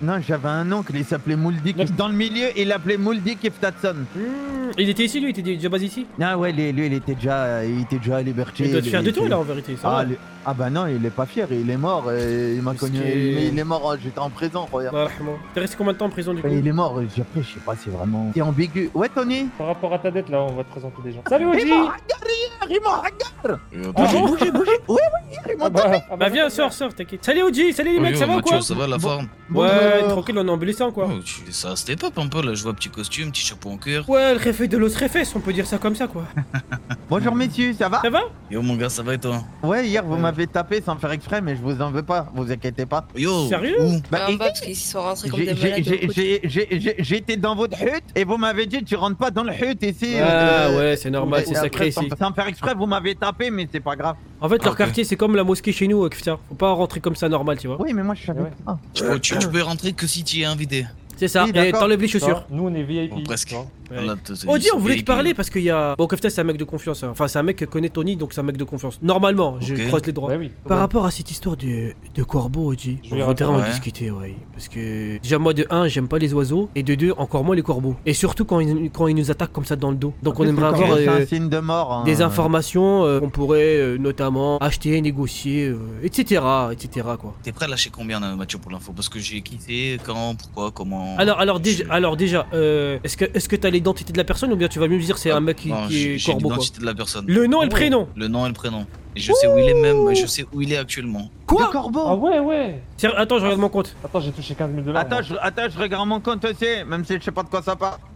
Non, j'avais un oncle, il s'appelait Mouldi. Dans le milieu, il l'appelait Mouldi Keftatson. Il était ici, lui, il était déjà basé ici. Ah ouais, lui, il était déjà à Liberty. Il doit être fier de toi, là, en vérité. Ça va. Ah bah non, il est pas fier, il est mort. Il m'a connu. Mais il est mort, j'étais en prison, regarde. T'es resté combien de temps en prison, du coup? Il est mort, après, je sais pas, c'est vraiment. C'est ambigu. Ouais, Tony? Par rapport à ta dette, là, on va te présenter des gens. Salut, Oji! Il m'en regarde! Bougez. Ouais, il m'en regarde! Bah viens, sors, t'inquiète. Salut Oji, salut les mecs, ça va ou quoi? Ça va la forme? Ouais, tranquille, on est embellissant quoi. Ça step up un peu là, je vois petit costume, petit chapeau en cuir. Ouais, le réfé de los réfés, on peut dire ça comme ça quoi. Bonjour messieurs, ça va? Ça va? Yo mon gars, ça va et toi? Ouais, hier vous m'avez tapé sans faire exprès, mais je vous en veux pas, vous inquiétez pas. Yo! Sérieux? Bah, parce qu'ils sont rentrés comme des malades. J'étais dans votre hutte et vous m'avez dit tu rentres pas dans le hutte ici. Ah ouais, c'est normal, c'est sacré ici. Sans faire exprès, vous m'avez tapé, mais c'est pas grave. En fait, leur quartier c'est comme la mosquée chez nous, Kfta. Faut pas rentrer comme ça normal, tu vois. Oui, mais moi je suis avec toi. Tu peux rentrer que si tu es invité. C'est ça, et t'enlèves les chaussures. Nous on est VIP. Bon, presque. Oji, on voulait te parler parce qu'il y a. Bon, Kefta c'est un mec de confiance. Enfin, c'est un mec qui connaît Tony, donc c'est un mec de confiance. Normalement, je croise les droits. Par rapport à cette histoire de corbeau, Oji, on voudrait en discuter, ouais. Parce que déjà, moi, de 1, j'aime pas les oiseaux, et de 2, encore moins les corbeaux. Et surtout quand ils nous attaquent comme ça dans le dos. Donc, on aimerait avoir un signe de mort, des informations qu'on pourrait notamment acheter, négocier, etc. quoi. T'es prêt à lâcher combien, Mathieu, pour l'info? Parce que j'ai quitté, quand, pourquoi, comment. Alors déjà, est-ce que t'as l'identité de la personne ou bien tu vas mieux me dire c'est un mec qui est corbeau quoi? L'identité de la personne. Le nom et le prénom? Le nom et le prénom. Et je sais où il est même, je sais où il est actuellement. Quoi? Le corbeau? Ah ouais. Attends, je regarde mon compte. Attends, j'ai touché 15 000 $. Attends, je regarde mon compte aussi, même si je sais pas de quoi ça part.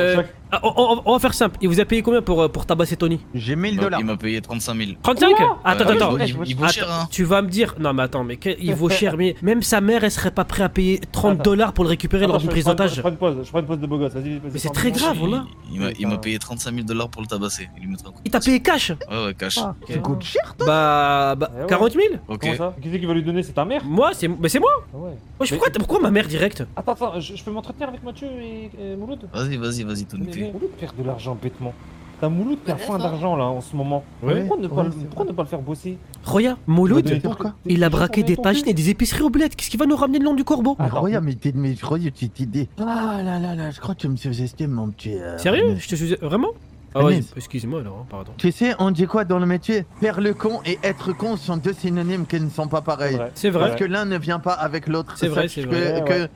On va faire simple. Il vous a payé combien pour tabasser Tony? J'ai 1 000 $. Il m'a payé 35 000. 35? Attends. Il vaut cher, hein. Tu vas me dire. Non, mais attends, mais il vaut cher, mais même sa mère, elle serait pas prête à payer 30 $ pour le récupérer lors du présentage. Je prends une pause de beau gosse, vas-y. Mais c'est très grave, là. Il m'a payé 35 000 $ pour le tabasser. Il t'a payé cash? Ouais, cash. Ça coûte cher, toi? Bah, 40 000? Ok. Comment ça? Qui c'est qui va lui donner? C'est ta mère? Moi, c'est moi. Pourquoi ma mère direct? Attends, je peux m'entretenir avec Mathieu et Mouloud? Vas-y, Tony. Mais Mouloud perd de l'argent bêtement. T'as Mouloud qui a faim d'argent là en ce moment. Ouais. Pourquoi ne pas le faire bosser? Regarde, Mouloud, il a braqué des pagines et des épiceries au bled. Qu'est-ce qui va nous ramener le nom du corbeau? Regarde, mais tu idée. Ah là, je crois que tu me sous-estimes, mon petit. Sérieux? Je te sous... Vraiment? Ah ouais, excuse-moi alors, pardon. Tu sais, on dit quoi dans le métier? Faire le con et être con sont deux synonymes qui ne sont pas pareils. C'est vrai. Parce que l'un ne vient pas avec l'autre. C'est vrai. Que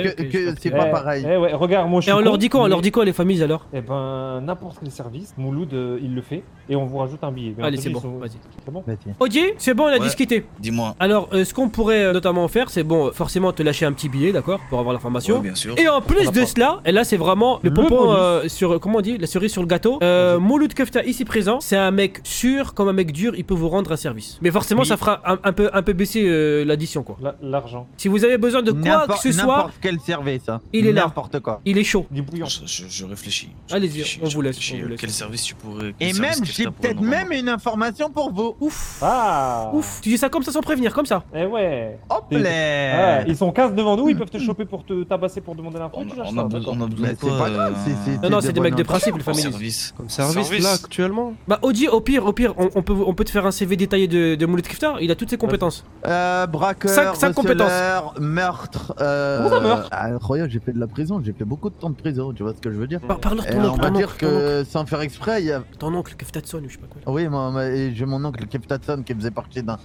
c'est pas pareil. Ouais, regarde, moi je suis. Et on leur dit quoi les familles alors? Eh ben, n'importe quel service, Mouloud il le fait et on vous rajoute un billet. Allez, c'est bon, vas-y. C'est bon? Ok, c'est bon, on a discuté. Dis-moi. Alors, ce qu'on pourrait notamment faire, c'est bon, forcément te lâcher un petit billet, d'accord? Pour avoir l'information. Ouais, bien sûr. Et en plus de cela, et là c'est vraiment le pompon sur. Comment on dit? La cerise sur le gâteau. Mouloud Kefta ici présent, c'est un mec sûr, comme un mec dur, il peut vous rendre un service. Mais forcément, ça fera un peu baisser l'addition quoi. L'argent. Si vous avez besoin de quoi que ce soit, n'importe quel service, ça. Il est là. N'importe quoi. Il est chaud. Je réfléchis. Allez-y, on vous laisse. Quel service tu pourrais. Et même, j'ai peut-être même une information pour vous. Ouf. Ah. Ouf. Tu dis ça comme ça sans prévenir, comme ça. Eh ouais. Hop là. Ils sont 15 devant nous, ils peuvent te choper pour te tabasser pour demander l'info. On a besoin de quoi? C'est pas grave. Non, c'est des mecs de principe, le famille. Comme service là actuellement. Bah Oji, au pire, on peut te faire un CV détaillé de Mouloud Kefta. Il a toutes ses compétences. Braqueur, receleur, meurtre. Comment ça meurtre? Incroyable, j'ai fait de la prison, j'ai fait beaucoup de temps de prison, tu vois ce que je veux dire? Parle-leur ton oncle. On va dire que sans faire exprès, il y a. Ton oncle Keftatson ou je sais pas quoi. Oui, j'ai mon oncle Keftatson qui faisait partie d'un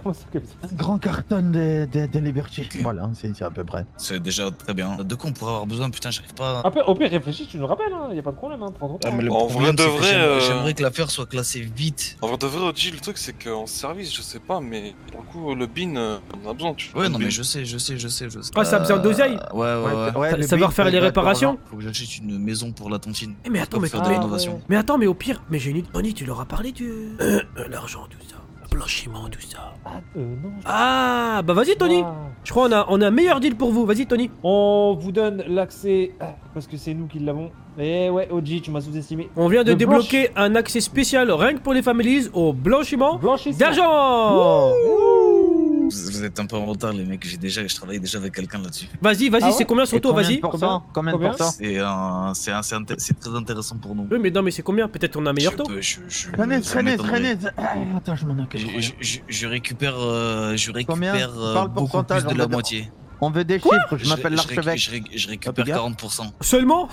grand carton de Liberty. Voilà, c'est à peu près. C'est déjà très bien. De quoi on pourrait avoir besoin? Putain, j'arrive pas. Au pire, réfléchis, tu nous rappelles, hein. Y a pas de problème, hein. Prends ton temps. En vrai de vrai, j'aimerais que l'affaire soit classée vite. En vrai de vrai, Oji, le truc c'est qu'en service, je sais pas, mais pour le coup, le bin, on a besoin. Ouais, non, mais je sais. Ah, ça a besoin d'oseille? Ouais. Savoir faire les réparations? Faut que j'achète une maison pour la tontine. Mais attends, mais au pire, mais j'ai une idée. Tony, tu leur as parlé du. L'argent, tout ça. Blanchiment, tout ça. Non. Ah, bah vas-y, Tony. Je crois on a un meilleur deal pour vous. Vas-y, Tony. On vous donne l'accès parce que c'est nous qui l'avons. Eh ouais, Oji, tu m'as sous-estimé. On vient de débloquer un accès spécial rien que pour les families au blanchiment d'argent. Vous êtes un peu en retard, les mecs. Je travaille déjà avec quelqu'un là-dessus. Vas-y, c'est combien sur toi? Vas-y. Combien de pourcents? C'est très intéressant pour nous. Oui, mais non, mais c'est combien? Peut-être on a un meilleur taux. Traînez. Attends, je m'en occupe. Je récupère Combien? beaucoup plus de la moitié. On veut des chiffres, je m'appelle Je l'archevêque. récupère 40%. Seulement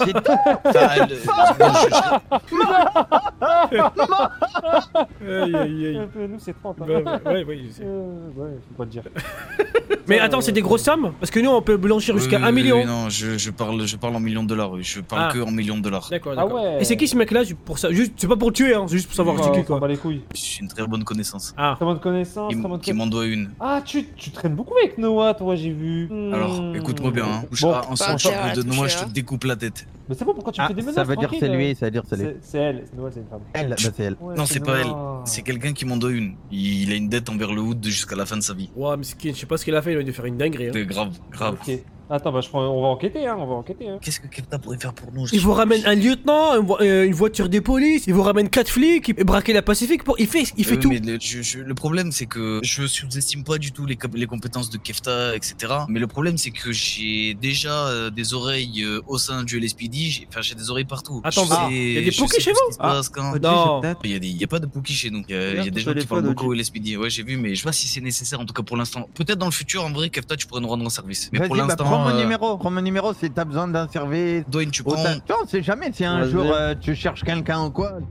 Aïe, aïe, aïe. Nous, c'est 30. Ouais, je sais. Ouais, faut pas le dire. Mais attends, c'est des grosses sommes? Parce que nous, on peut blanchir jusqu'à 1 million. Non, je parle en millions de dollars, oui. Je parle que en millions de dollars. D'accord, Ah ouais. Et c'est qui ce mec-là pour ça? Juste, c'est pas pour le tuer, hein, c'est juste pour savoir c'est qui, quoi. Les couilles. J'ai une très bonne connaissance. Ah. Très bonne connaissance, très bonne Qui m'en doit une. Ah, tu traînes beaucoup avec Noah, toi, j'ai vu. Alors, écoute-moi bien, hein. Bon, ensemble, de Noah, je te découpe la tête. Mais c'est bon, pourquoi tu fais des menaces? Ça veut dire c'est lui, ça veut dire c'est lui. C'est elle, Noah, c'est une femme. Elle, bah c'est elle. Non, c'est pas elle. C'est quelqu'un qui m'en doit une. Il a une dette envers le Hood jusqu'à la fin de sa vie. Ouais, mais je sais pas ce qu'il a fait, il a dû faire une dinguerie. Hein. Grave. Ok. Attends, bah on va enquêter, hein, Qu'est-ce que Kefta pourrait faire pour nous? Il vous ramène un lieutenant, une voiture des polices, il vous ramène 4 flics, et braquer la Pacifique, il fait tout. Mais le problème, c'est que je sous-estime pas du tout les compétences de Kefta, etc. Mais le problème, c'est que j'ai déjà des oreilles au sein du LSPD. J'ai des oreilles partout. Attends, il y a des pookies chez vous? Non, il y a pas de pookies chez nous. Il y a des gens qui parlent beaucoup au LSPD. Ouais, j'ai vu, mais je sais pas si c'est nécessaire, en tout cas pour l'instant. Peut-être dans le futur, en vrai, Kefta, tu pourrais nous rendre un service. Mais pour l'instant. Prends mon numéro si t'as besoin d'un service. Dwayne, tu prends. Non, on sait jamais si un jour tu cherches quelqu'un ou quoi.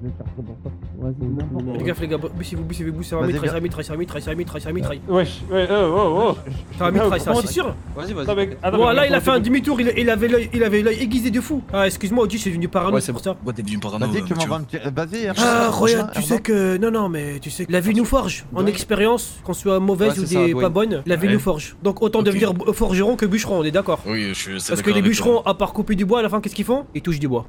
Les gars, bougez-vous, ça va mitraille. Wesh, oh. Ça va mitraille, ça, c'est sûr? Vas-y. Bon, là, il a fait un demi-tour, il avait l'œil aiguisé de fou. Ah, excuse-moi, Oji, c'est devenu parano, c'est pour ça. Ouais, t'es devenu parano. Vas-y, tu m'envoies un petit. Vas-y. Ah, regarde, tu sais que. Non, mais tu sais que la vie nous forge. En expérience, qu'on soit mauvaise ou pas bonne, la vie nous forge. Donc, autant devenir forgeron que bûcheron, on est d'accord? Oui, je sais. Parce que les bûcherons, à part couper du bois, à la fin, qu'est-ce qu'ils font? Ils touchent du bois.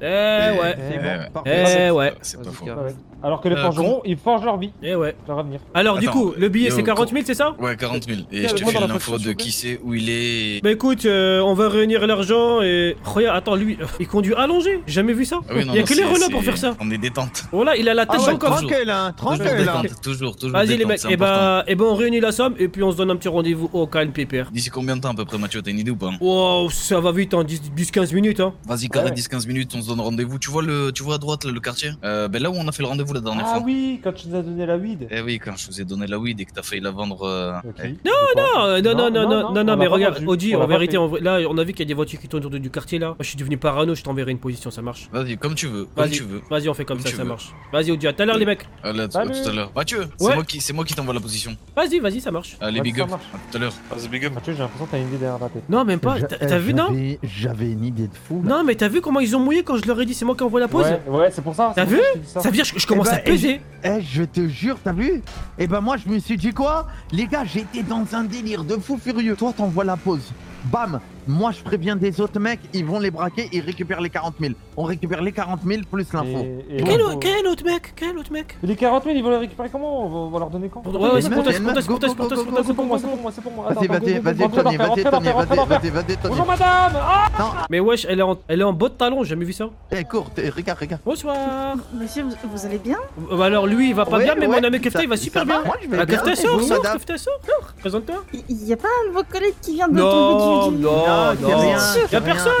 Ouais. C'est pas faux. Alors que les forgerons, ils forgent leur vie. Leur avenir. Alors, du coup, le billet, c'est 40 000, c'est ça? Ouais, 40 000. Et je te file l'info de qui c'est, où il est. Bah écoute, on va réunir l'argent et. Regarde, attends, lui, il conduit allongé. J'ai jamais vu ça. Il y a que les Renault pour faire ça. On est détente. Voilà, il a la tête encore. Tranquille. Toujours. Vas-y, les mecs, et bah, on réunit la somme et puis on se donne un petit rendez-vous au calme, pépère. D'ici combien de temps à peu près, Mathieu? T'as une idée ou pas? Wow, ça va vite, en 10-15 minutes, hein. Vas-y, carré 10-15 minutes, on se donne rendez-vous. Tu vois à droite le quartier? Ben là où on a fait le rendez-vous la dernière fois. Ah oui, quand tu nous as donné la weed. Eh oui, quand je vous ai donné la weed et que t'as failli la vendre. Non, mais regarde, Oji, en vérité, là, on a vu qu'il y a des voitures qui tournent autour du quartier là. Je suis devenu parano, je t'enverrai une position, ça marche. Vas-y, comme tu veux. Vas-y, on fait comme ça marche. Vas-y, Oji, à tout à l'heure, les mecs. À tout à l'heure. Mathieu, c'est moi qui t'envoie la position. Vas-y, ça marche. Allez, big up. À tout à l'heure. Vas-y, big up. Mathieu, j'ai l'impression que t'as une idée derrière la tête. Non, même pas. T'as vu, non? J'avais une idée de fou. Non, mais t'as vu comment ils ont mouillé quand je leur ai dit c'est moi qui envoie la pause? Ouais, c'est pour ça. T'as vu? Ça veut dire que je commence à peser. Je te jure, t'as vu? Et ben moi, je me suis dit quoi? Les gars, j'étais dans un délire de fou furieux. Toi, t'envoies la pause. Bam! Moi, je préviens des autres mecs, ils vont les braquer, ils récupèrent les 40 000. On récupère les 40 000 plus l'info. Quel autre mec? Les 40 000, ils vont les récupérer comment? On va leur donner quand? Ouais, c'est pour toi. C'est pour moi. Vas-y, Tony. Bonjour, madame! Mais wesh, elle est en bas de talon, j'ai jamais vu ça. Eh, cours, regarde. Bonsoir. Monsieur, vous allez bien? Alors lui, il va pas bien, mais mon ami Kefta, il va super bien. Kefta, sors, présente-toi. Il y a pas un de vos collègues qui vient de tomber du... Non, Y'a personne.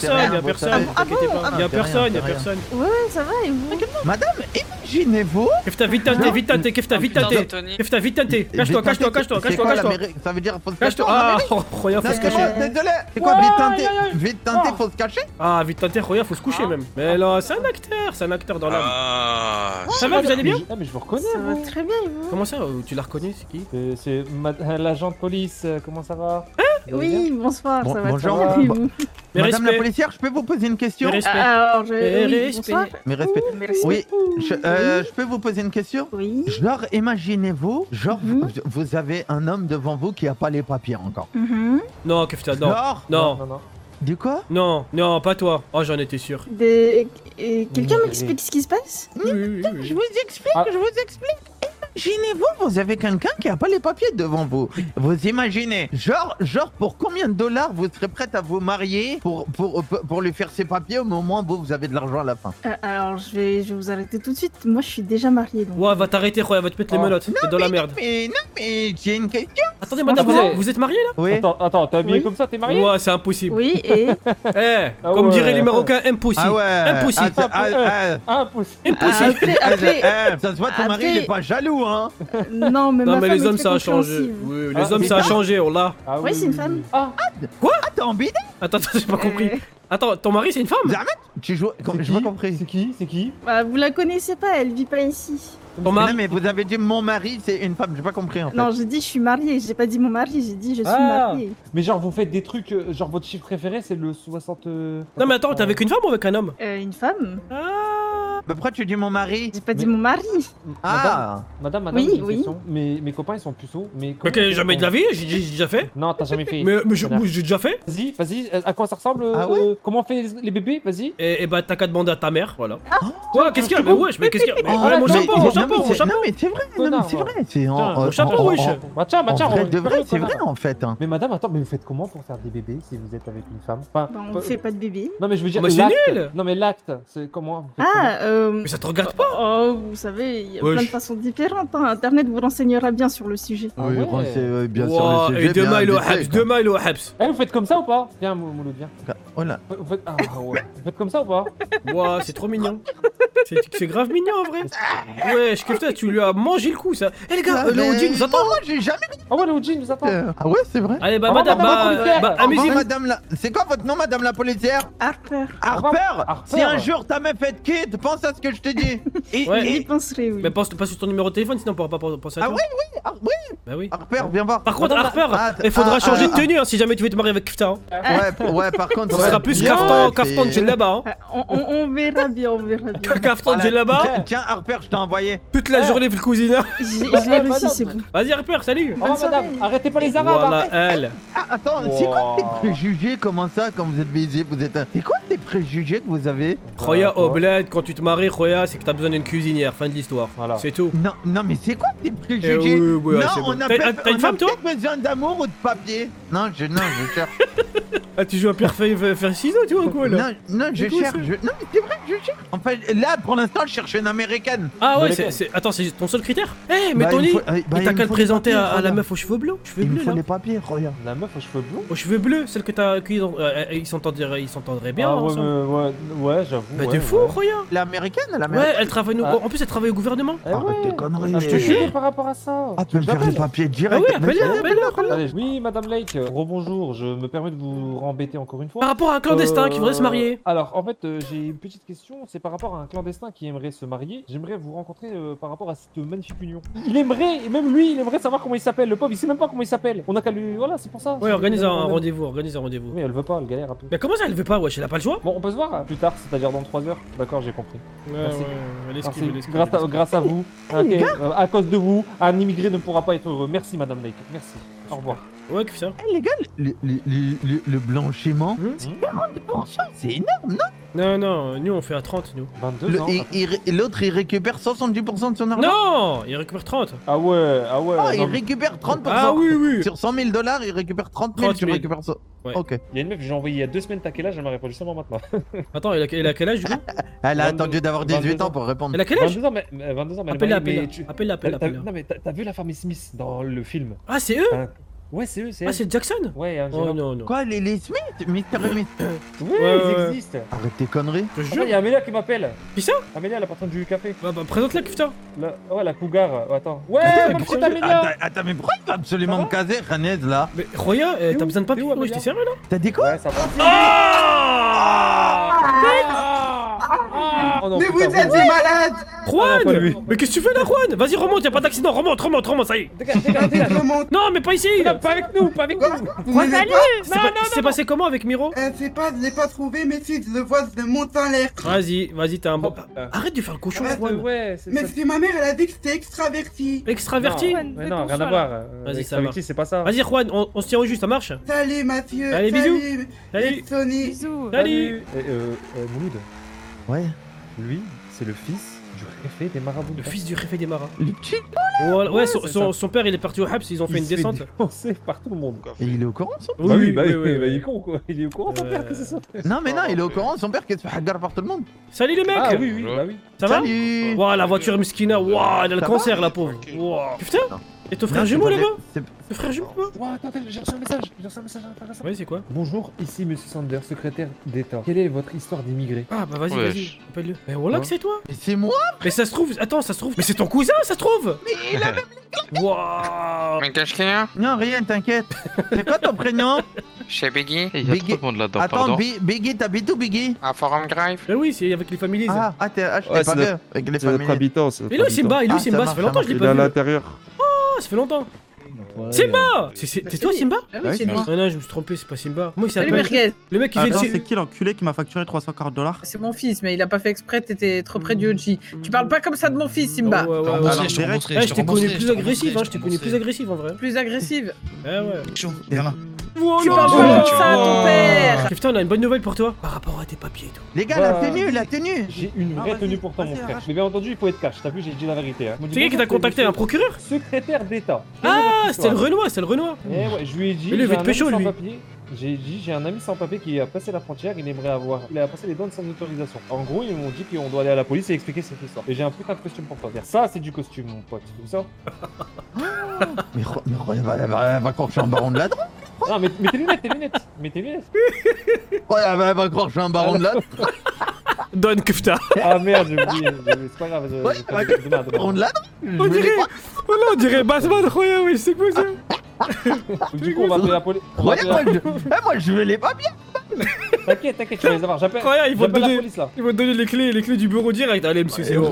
Ouais, ça va, et vous? Madame, imaginez-vous. Kefta, vite teinté. Kefta, vite teinté. Cache-toi. Ça veut dire faut se cacher. Cache-toi. Ah, Roya, faut se cacher. Désolé. C'est quoi, vite teinté, faut se cacher? Ah, vite teinté, Roya, faut se coucher même. Mais là, c'est un acteur dans l'âme. Ça va, vous allez bien? Ah, mais je vous reconnais. Ça va très bien, et vous? Comment ça, tu la reconnais, c'est qui? C'est l'agent de police, comment ça va? Oui, bonsoir, ça va bonjour, très bien. Madame la policière, je peux vous poser une question? Alors, Mes respects. Oui, je peux vous poser une question? Oui. Genre, imaginez-vous, vous avez un homme devant vous qui a pas les papiers encore. Non, Kefta, non. Du quoi? Non, pas toi. Oh, j'en étais sûr. Quelqu'un m'explique ce qui se passe? Oui. Je vous explique. Imaginez-vous, vous avez quelqu'un qui a pas les papiers devant vous. Vous imaginez, genre pour combien de dollars vous serez prête à vous marier pour lui faire ses papiers au moment où vous avez de l'argent à la fin? Alors je vais vous arrêter tout de suite. Moi je suis déjà mariée. Donc... Ouais, va t'arrêter, Roya, va te mettre les menottes. T'es dans la merde. Mais j'ai une question. Attendez, madame, vous êtes mariée là? Oui. Attends, t'es habillé comme ça, t'es mariée? Ouais, c'est impossible. Oui, et. Comme diraient les Marocains, impossible. Ah ouais. Impossible. Appelez. Ça se voit, ton mari il est pas jaloux. tout, hein. Non, mais Non, ma mais femme les est hommes très ça a changé. compréhensive. Oui, les hommes ça a changé, on l'a. Ah Oui, c'est une femme. Ah, Quoi? Ah, t'es en bidé? Attends, j'ai pas compris. Attends, ton mari c'est une femme? Tu joues. J'ai pas compris. c'est qui? C'est qui? Bah, vous la connaissez pas, elle vit pas ici. Ton mari? Non, mais vous avez dit mon mari, c'est une femme, j'ai pas compris en fait. Non, j'ai dit je suis mariée, j'ai pas dit mon mari, j'ai dit je suis Ah. mariée. Mais genre, vous faites des trucs, genre votre chiffre préféré c'est le 60. Non, mais attends, t'es avec une femme ou avec un homme? Une femme? Mais pourquoi tu dis mon mari? J'ai pas dit mon mari. Ah. Madame, Oui, j'ai une oui. question. Mes copains ils sont puceaux. Mais Ok, jamais de la vie, j'ai déjà fait. Non, t'as jamais fait. Mais j'ai déjà fait. Vas-y, à quoi ça ressemble Ah ouais comment on fait les bébés? Vas-y. Et bah t'as qu'à demander à ta mère, voilà. Ah. Ouais, qu'est-ce qu'il y a? Mais wesh, mais qu'est-ce qu'il y a? Mais Oh, mon mais- chapeau, mon chapeau, mon chapeau. Non, mais c'est vrai, non, mais c'est vrai. C'est Mon chapeau, wesh. Bah tiens, En vrai on de vrai, fait c'est quoi, vrai là en fait. hein. Mais madame, attends, mais vous faites comment pour faire des bébés si vous êtes avec une femme? Enfin, Bah, on fait pas de bébé. Non, mais je veux dire, Mais c'est l'acte. nul. Non, mais l'acte, c'est comment? Vous faites Mais ça te regarde pas? Oh, vous savez, il y a Wesh. plein de façons différentes. hein. Internet vous renseignera bien sur le sujet. Oui, ouais. c'est bien sûr Wow, le sujet. et demain il est au bien Habs, demain il est au Habs. Eh, vous faites comme ça ou pas? Viens, Mouloud, viens. Voilà. Vous faites... Ah ouais. Vous faites comme ça ou pas? Wow, c'est trop mignon. C'est grave mignon en vrai. Ouais, je kiffe, tu lui as mangé le coup ça. Eh les gars, le Odin nous attend. Moi, j'ai jamais. Ah ouais, le Odin nous attend. Ah ouais, c'est vrai. Allez, bah Au revoir, madame, madame la policière. Au revoir, amusez-vous. madame la. C'est quoi votre nom, madame la policière? Harper. Harper. Harper. Si un jour ta meuf est kid, pense à ce que je te dis. Ouais. J'y penserai, oui. Mais pense pas sur ton numéro de téléphone, sinon on pourra pas penser à Ah toi. oui, oui, Bah oui. Harper, viens voir. Par contre, Madame la- Harper, il faudra changer de tenue hein, si jamais tu veux te marier avec Kifta. Ouais, ouais, par contre. Ce sera plus kaftan de là-bas. On verra bien, on verra bien. Kaftan de là-bas. Tiens, Harper, je t'ai envoyé. Toute la journée, le cousine. Je l'ai réussi, c'est bon. Vas-y, Harper, salut. Oh madame, arrêtez pas les arabes. Voilà, arrêtez. elle. Ah, attends, c'est quoi tes préjugés? Comment ça, quand vous êtes baisé, vous êtes. C'est quoi tes préjugés que vous avez? Khoya au bled, quand tu te maries, Khoya, c'est que t'as besoin d'une cuisinière. Fin de l'histoire. Voilà. C'est tout. Non, non, mais c'est quoi tes préjugés? oui, non, c'est bon. on a T'as une femme, toi? peut-être besoin d'amour ou de papier. Non, je cherche. Ah, tu joues à pierre feuille faire ciseaux, tu vois quoi là? Non, je C'est quoi, cherche. ça Non, mais c'est vrai, je cherche. En fait, là, pour l'instant, je cherche une américaine. Ah ouais, D'accord. attends, c'est ton seul critère? Eh, mais Bah, Tony, il faut- bah, mais il t'as me qu'à le faut présenter les à papiers, la regarde. meuf aux cheveux bleus. Il me bleus faut là. les papiers, regarde. La meuf aux cheveux bleus. Aux cheveux bleus, celle que t'as accueillie, ils s'entendraient bien Ah ouais, ensemble. ouais, j'avoue. Bah ouais, t'es fou, ouais. Khoya. L'américaine, Ouais, l'américaine. elle travaille Ah. en plus elle travaille au gouvernement. Eh Arrête ouais. tes conneries. Ah, je te jure par rapport à ça. Ah, tu veux me faire les papiers Ah direct. oui, appelle-la. Allez, oui, Madame Lake, rebonjour, je me permets de vous embêter encore une fois. Par rapport à un clandestin qui voudrait se marier. Alors, en fait, j'ai une petite question, c'est par rapport à un clandestin qui aimerait se marier. J'aimerais vous rencontrer par rapport à cette magnifique union. Il aimerait, et même lui, il aimerait savoir comment il s'appelle. Le pauvre, il sait même pas comment il s'appelle. On a qu'à lui. Voilà, c'est pour ça. Ouais, organise un rendez-vous. Oui, elle veut pas, elle galère un peu. Mais comment ça, elle veut pas, wesh, elle a pas le choix? Bon, on peut se voir plus tard, c'est-à-dire dans 3 heures. D'accord, j'ai compris. Merci. Merci. Grâce à vous. Ok, à cause de vous, un immigré ne pourra pas être heureux. Merci, Madame Lake. Merci. Au revoir. Ouais, que ça. Eh, les gars, le blanchiment, c'est 40%, c'est énorme, non? Non, nous on fait à 30, nous. 22 ans. Et l'autre, il récupère 70% de son argent? Non, il récupère 30. Ah ouais. Ah, il non, récupère 30%. Ah oui. Sur 100 000 $, il récupère 30 000, 30 tu 000. récupères ça. Ouais. Ok. Il y a une meuf que j'ai envoyée il y a 2 semaines, t'as quel âge? Elle m'a répondu seulement maintenant. Attends, elle a quel âge, du coup? Elle a 22 attendu d'avoir 18 ans pour répondre. Elle a quel âge? 22 ans, mais 22 ans, mais Appelle-la, mais tu- appelle-la. Non, mais t'as vu la famille Smith dans le film? Ah, c'est eux? Hein. Ouais, c'est eux, c'est Ah, elle. c'est Jackson? Ouais, un Oh non. Quoi, les Smith? Mr. Smith? Oui, Ouais, ils ouais. existent. Arrête tes conneries. Je te Attends, jure. il y a Amélia qui m'appelle. Qui ça? Amélia, la patronne du café. Bah, présente-la, Kifta. Ouais, la cougar. Attends. Ouais, Attends, ma mais petite Amélia. Attends, mais pourquoi il va absolument me caser, Ranez, là? Mais Roya, t'as besoin de papier? où, Ouais, Amélia t'es sérieux là? T'as dit quoi? Ouais, ça va. Oh non, Mais putain, vous êtes des malades! Juan! pas lui. Mais qu'est-ce que tu fais là, Juan? Vas-y, remonte, y'a pas d'accident, remonte, ça y est. Dégage. Non, mais pas ici! Pas avec nous, pas avec nous. Vous n'aimez pas? C'est passé comment avec Miro? Je l'ai pas trouvé, mais si je le vois, je le monte en l'air. Vas-y, t'es un bon. Arrête de faire le cochon, Juan. Ouais, Mais c'est ma mère, elle a dit que c'était extraverti. Extraverti? Mais non, rien à voir. Vas-y, ça Extraverti, marche. c'est pas ça. Vas-y, Juan, on se tient au juste, ça marche? Salut Mathieu. Allez, bisous. Salut Sony. Bisous. Salut! Mouloud, Ouais. lui, c'est le fils du réfé des marabouts. Le fils du réfé des marins. Le petit. Ouais, c'est ça. son père il est parti au Habs, ils ont fait une descente. défoncer par tout le monde. Et il est au courant, ça? Oui, bah il est con quoi. Il est au courant, ton Ouais. père, que c'est ça. Non, mais non, il est au courant, son père qui se fait hagar par tout le monde. Salut les mecs! Ah oui, bah oui. Ça va? Salut. Ouah, la voiture Miskina, ouah, elle a le Ça cancer, va la pauvre. Ouah. Putain! Et ton frère Non, jumeau c'est pas là-bas? des- Ton frère jumeau là-bas? Ouais, attends, j'ai reçu un message. J'ai reçu un message intéressant. Ouais, c'est quoi? Bonjour, ici Monsieur Sander, secrétaire d'État. Quelle est votre histoire d'immigré? Ah bah vas-y, Wesh. vas-y, appelle-le. Mais voilà que c'est toi. Mais c'est moi. Mais ça se trouve, attends, ça se trouve. Mais c'est ton cousin, ça se trouve. Mais il a même Waouh. Mais qu'est-ce qu'il y a? Non, rien, t'inquiète. C'est quoi ton prénom? Chez Biggie? Il y a trop de monde là-dedans, Attends, pardon. Biggie, t'habites où, Biggie? À Forum Drive? Mais oui, c'est avec les familiers. Ah, je t'ai pas vu avec les familles. habitant. Et lui, Simba, et lui, Ah, Simba, ça fait longtemps que je l'ai Il est à pas vu. l'intérieur. Oh, ça fait longtemps. Simba! C'est toi, Simba? Ah oui, c'est moi. Ah non, je me suis trompé, c'est pas Simba. Moi, il Salut, s'appelle. Merguez. Le mec qui vient de. C'est qui l'enculé qui m'a facturé 340 $? C'est mon fils, mais il a pas fait exprès, t'étais trop près du OG. Tu parles pas comme ça de mon fils, Simba. Ouais, ouais, ouais. Alors, je t'ai rencontré, Je t'ai connu plus agressif, hein, je t'ai connu plus agressif en vrai. Plus agressive. Ah ouais. Chaud, viens là. Tu parles pas comme ça à ton père. Kefta, on a une bonne nouvelle pour toi par rapport à tes papiers et tout. Les gars, la tenue. J'ai une vraie tenue pour toi, mon frère. Mais bien entendu, il faut être cash. T'as vu, j'ai dit la vérité. Hein. C'est qui t'a contacté, un procureur? Secrétaire d'État. Ah, c'était le Renoir, c'est le Renoir. Eh ouais, je lui ai dit. Mais lui, il veut te pécho, lui. J'ai dit, j'ai un ami sans papier qui a passé la frontière, il aimerait avoir. Il a passé les douanes sans autorisation. En gros, ils m'ont dit qu'on doit aller à la police et expliquer cette histoire. Et j'ai un putain de costume pour toi. Ça, c'est du costume, mon pote. Tout ça. Mais va croire que je suis un baron de la drogue. Non, mais tes lunettes, Mets tes lunettes. Ouais, elle va croire que je suis un baron de la drogue. Donne Kefta. Ah merde, j'ai oublié. C'est pas grave. Baron de la On dirait. Voilà, on dirait Batman, Roya, oui, c'est quoi ça? Du coup, on va appeler la police. Moi, je veux les papiers. T'inquiète, tu vas les avoir. J'appelle Roya, la police là. Ils vont te donner les clés du bureau direct. Allez, monsieur, c'est bon.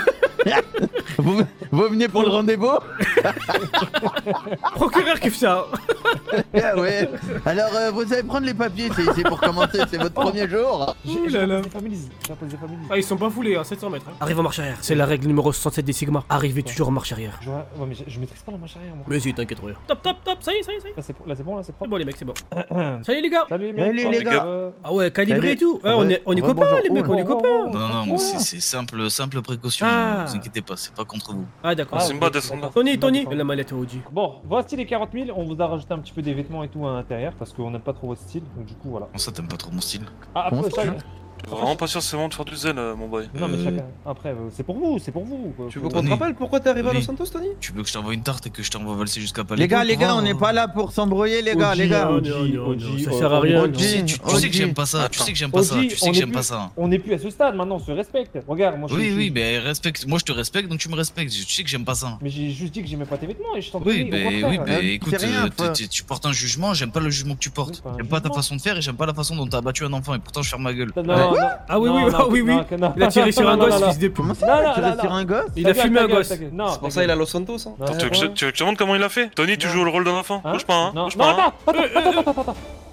Vous venez pour le rendez-vous? Procureur Kefta. Ouais. Alors, vous allez prendre les papiers, c'est pour commencer, c'est votre premier jour. J'ai des familles. Ah, ils sont pas foulés, hein, 700 mètres. Hein. Arrive en marche arrière. C'est la règle numéro 67 des Sigma. Arrivez toujours en marche arrière. Ouais, mais je maîtrise pas la marche arrière, moi. Mais si, t'inquiète, Roya. Top, ça y est. Là, c'est bon, là, c'est propre. Bon, les mecs, c'est bon. Salut, les gars. Salut, les gars. Ah ouais, calibré et tout. Ouais, on est copains, les mecs, on est copains. Non, c'est simple précaution. Ah. Ne vous inquiétez pas, c'est pas contre vous. Ah, d'accord. Simba, descend là. Tony, la mallette au OG. Bon, voici les 40 000. On vous a rajouté un petit peu des vêtements et tout à l'intérieur parce qu'on n'aime pas trop votre style. Donc, du coup, voilà. Comment ça, t'aimes pas trop mon style? Ah, après, chacun. Je suis vraiment pas sûr, c'est bon de faire du zèle, mon boy. Non, mais chacun. Après, c'est pour vous. Tu veux qu'on te rappelle pourquoi t'es arrivé à Los Santos, Tony? Tu veux que je t'envoie une tarte et que je t'envoie valser jusqu'à Palais? Les gars, on n'est pas là pour s'embrouiller, les gars. Ça sert à rien. Tu sais que j'aime pas ça, tu sais que j'aime pas ça. On n'est plus à ce stade maintenant, on se respecte. Regarde, moi je suis. Oui, mais respecte. Moi je te respecte, donc tu me respectes. Tu sais que j'aime pas ça. Mais j'ai juste dit que j'aimais pas tes vêtements et je t'en prie. Oui, mais écoute, tu portes un jugement, j'aime pas le jugement que tu portes. J'aime pas ta façon de faire et j'aime pas la façon dont t'as abattu un enfant et pourtant je ferme ma gueule. Ah oui. Il a tiré sur un gosse, fils de pute. Comment ça, il a tiré sur un gosse? Il a fumé un gosse. C'est pour ça il a Los Santos, hein. Tu veux que je te montre comment il a fait? Tony, tu joues le rôle d'un enfant? Bouge pas, hein. Non, attends.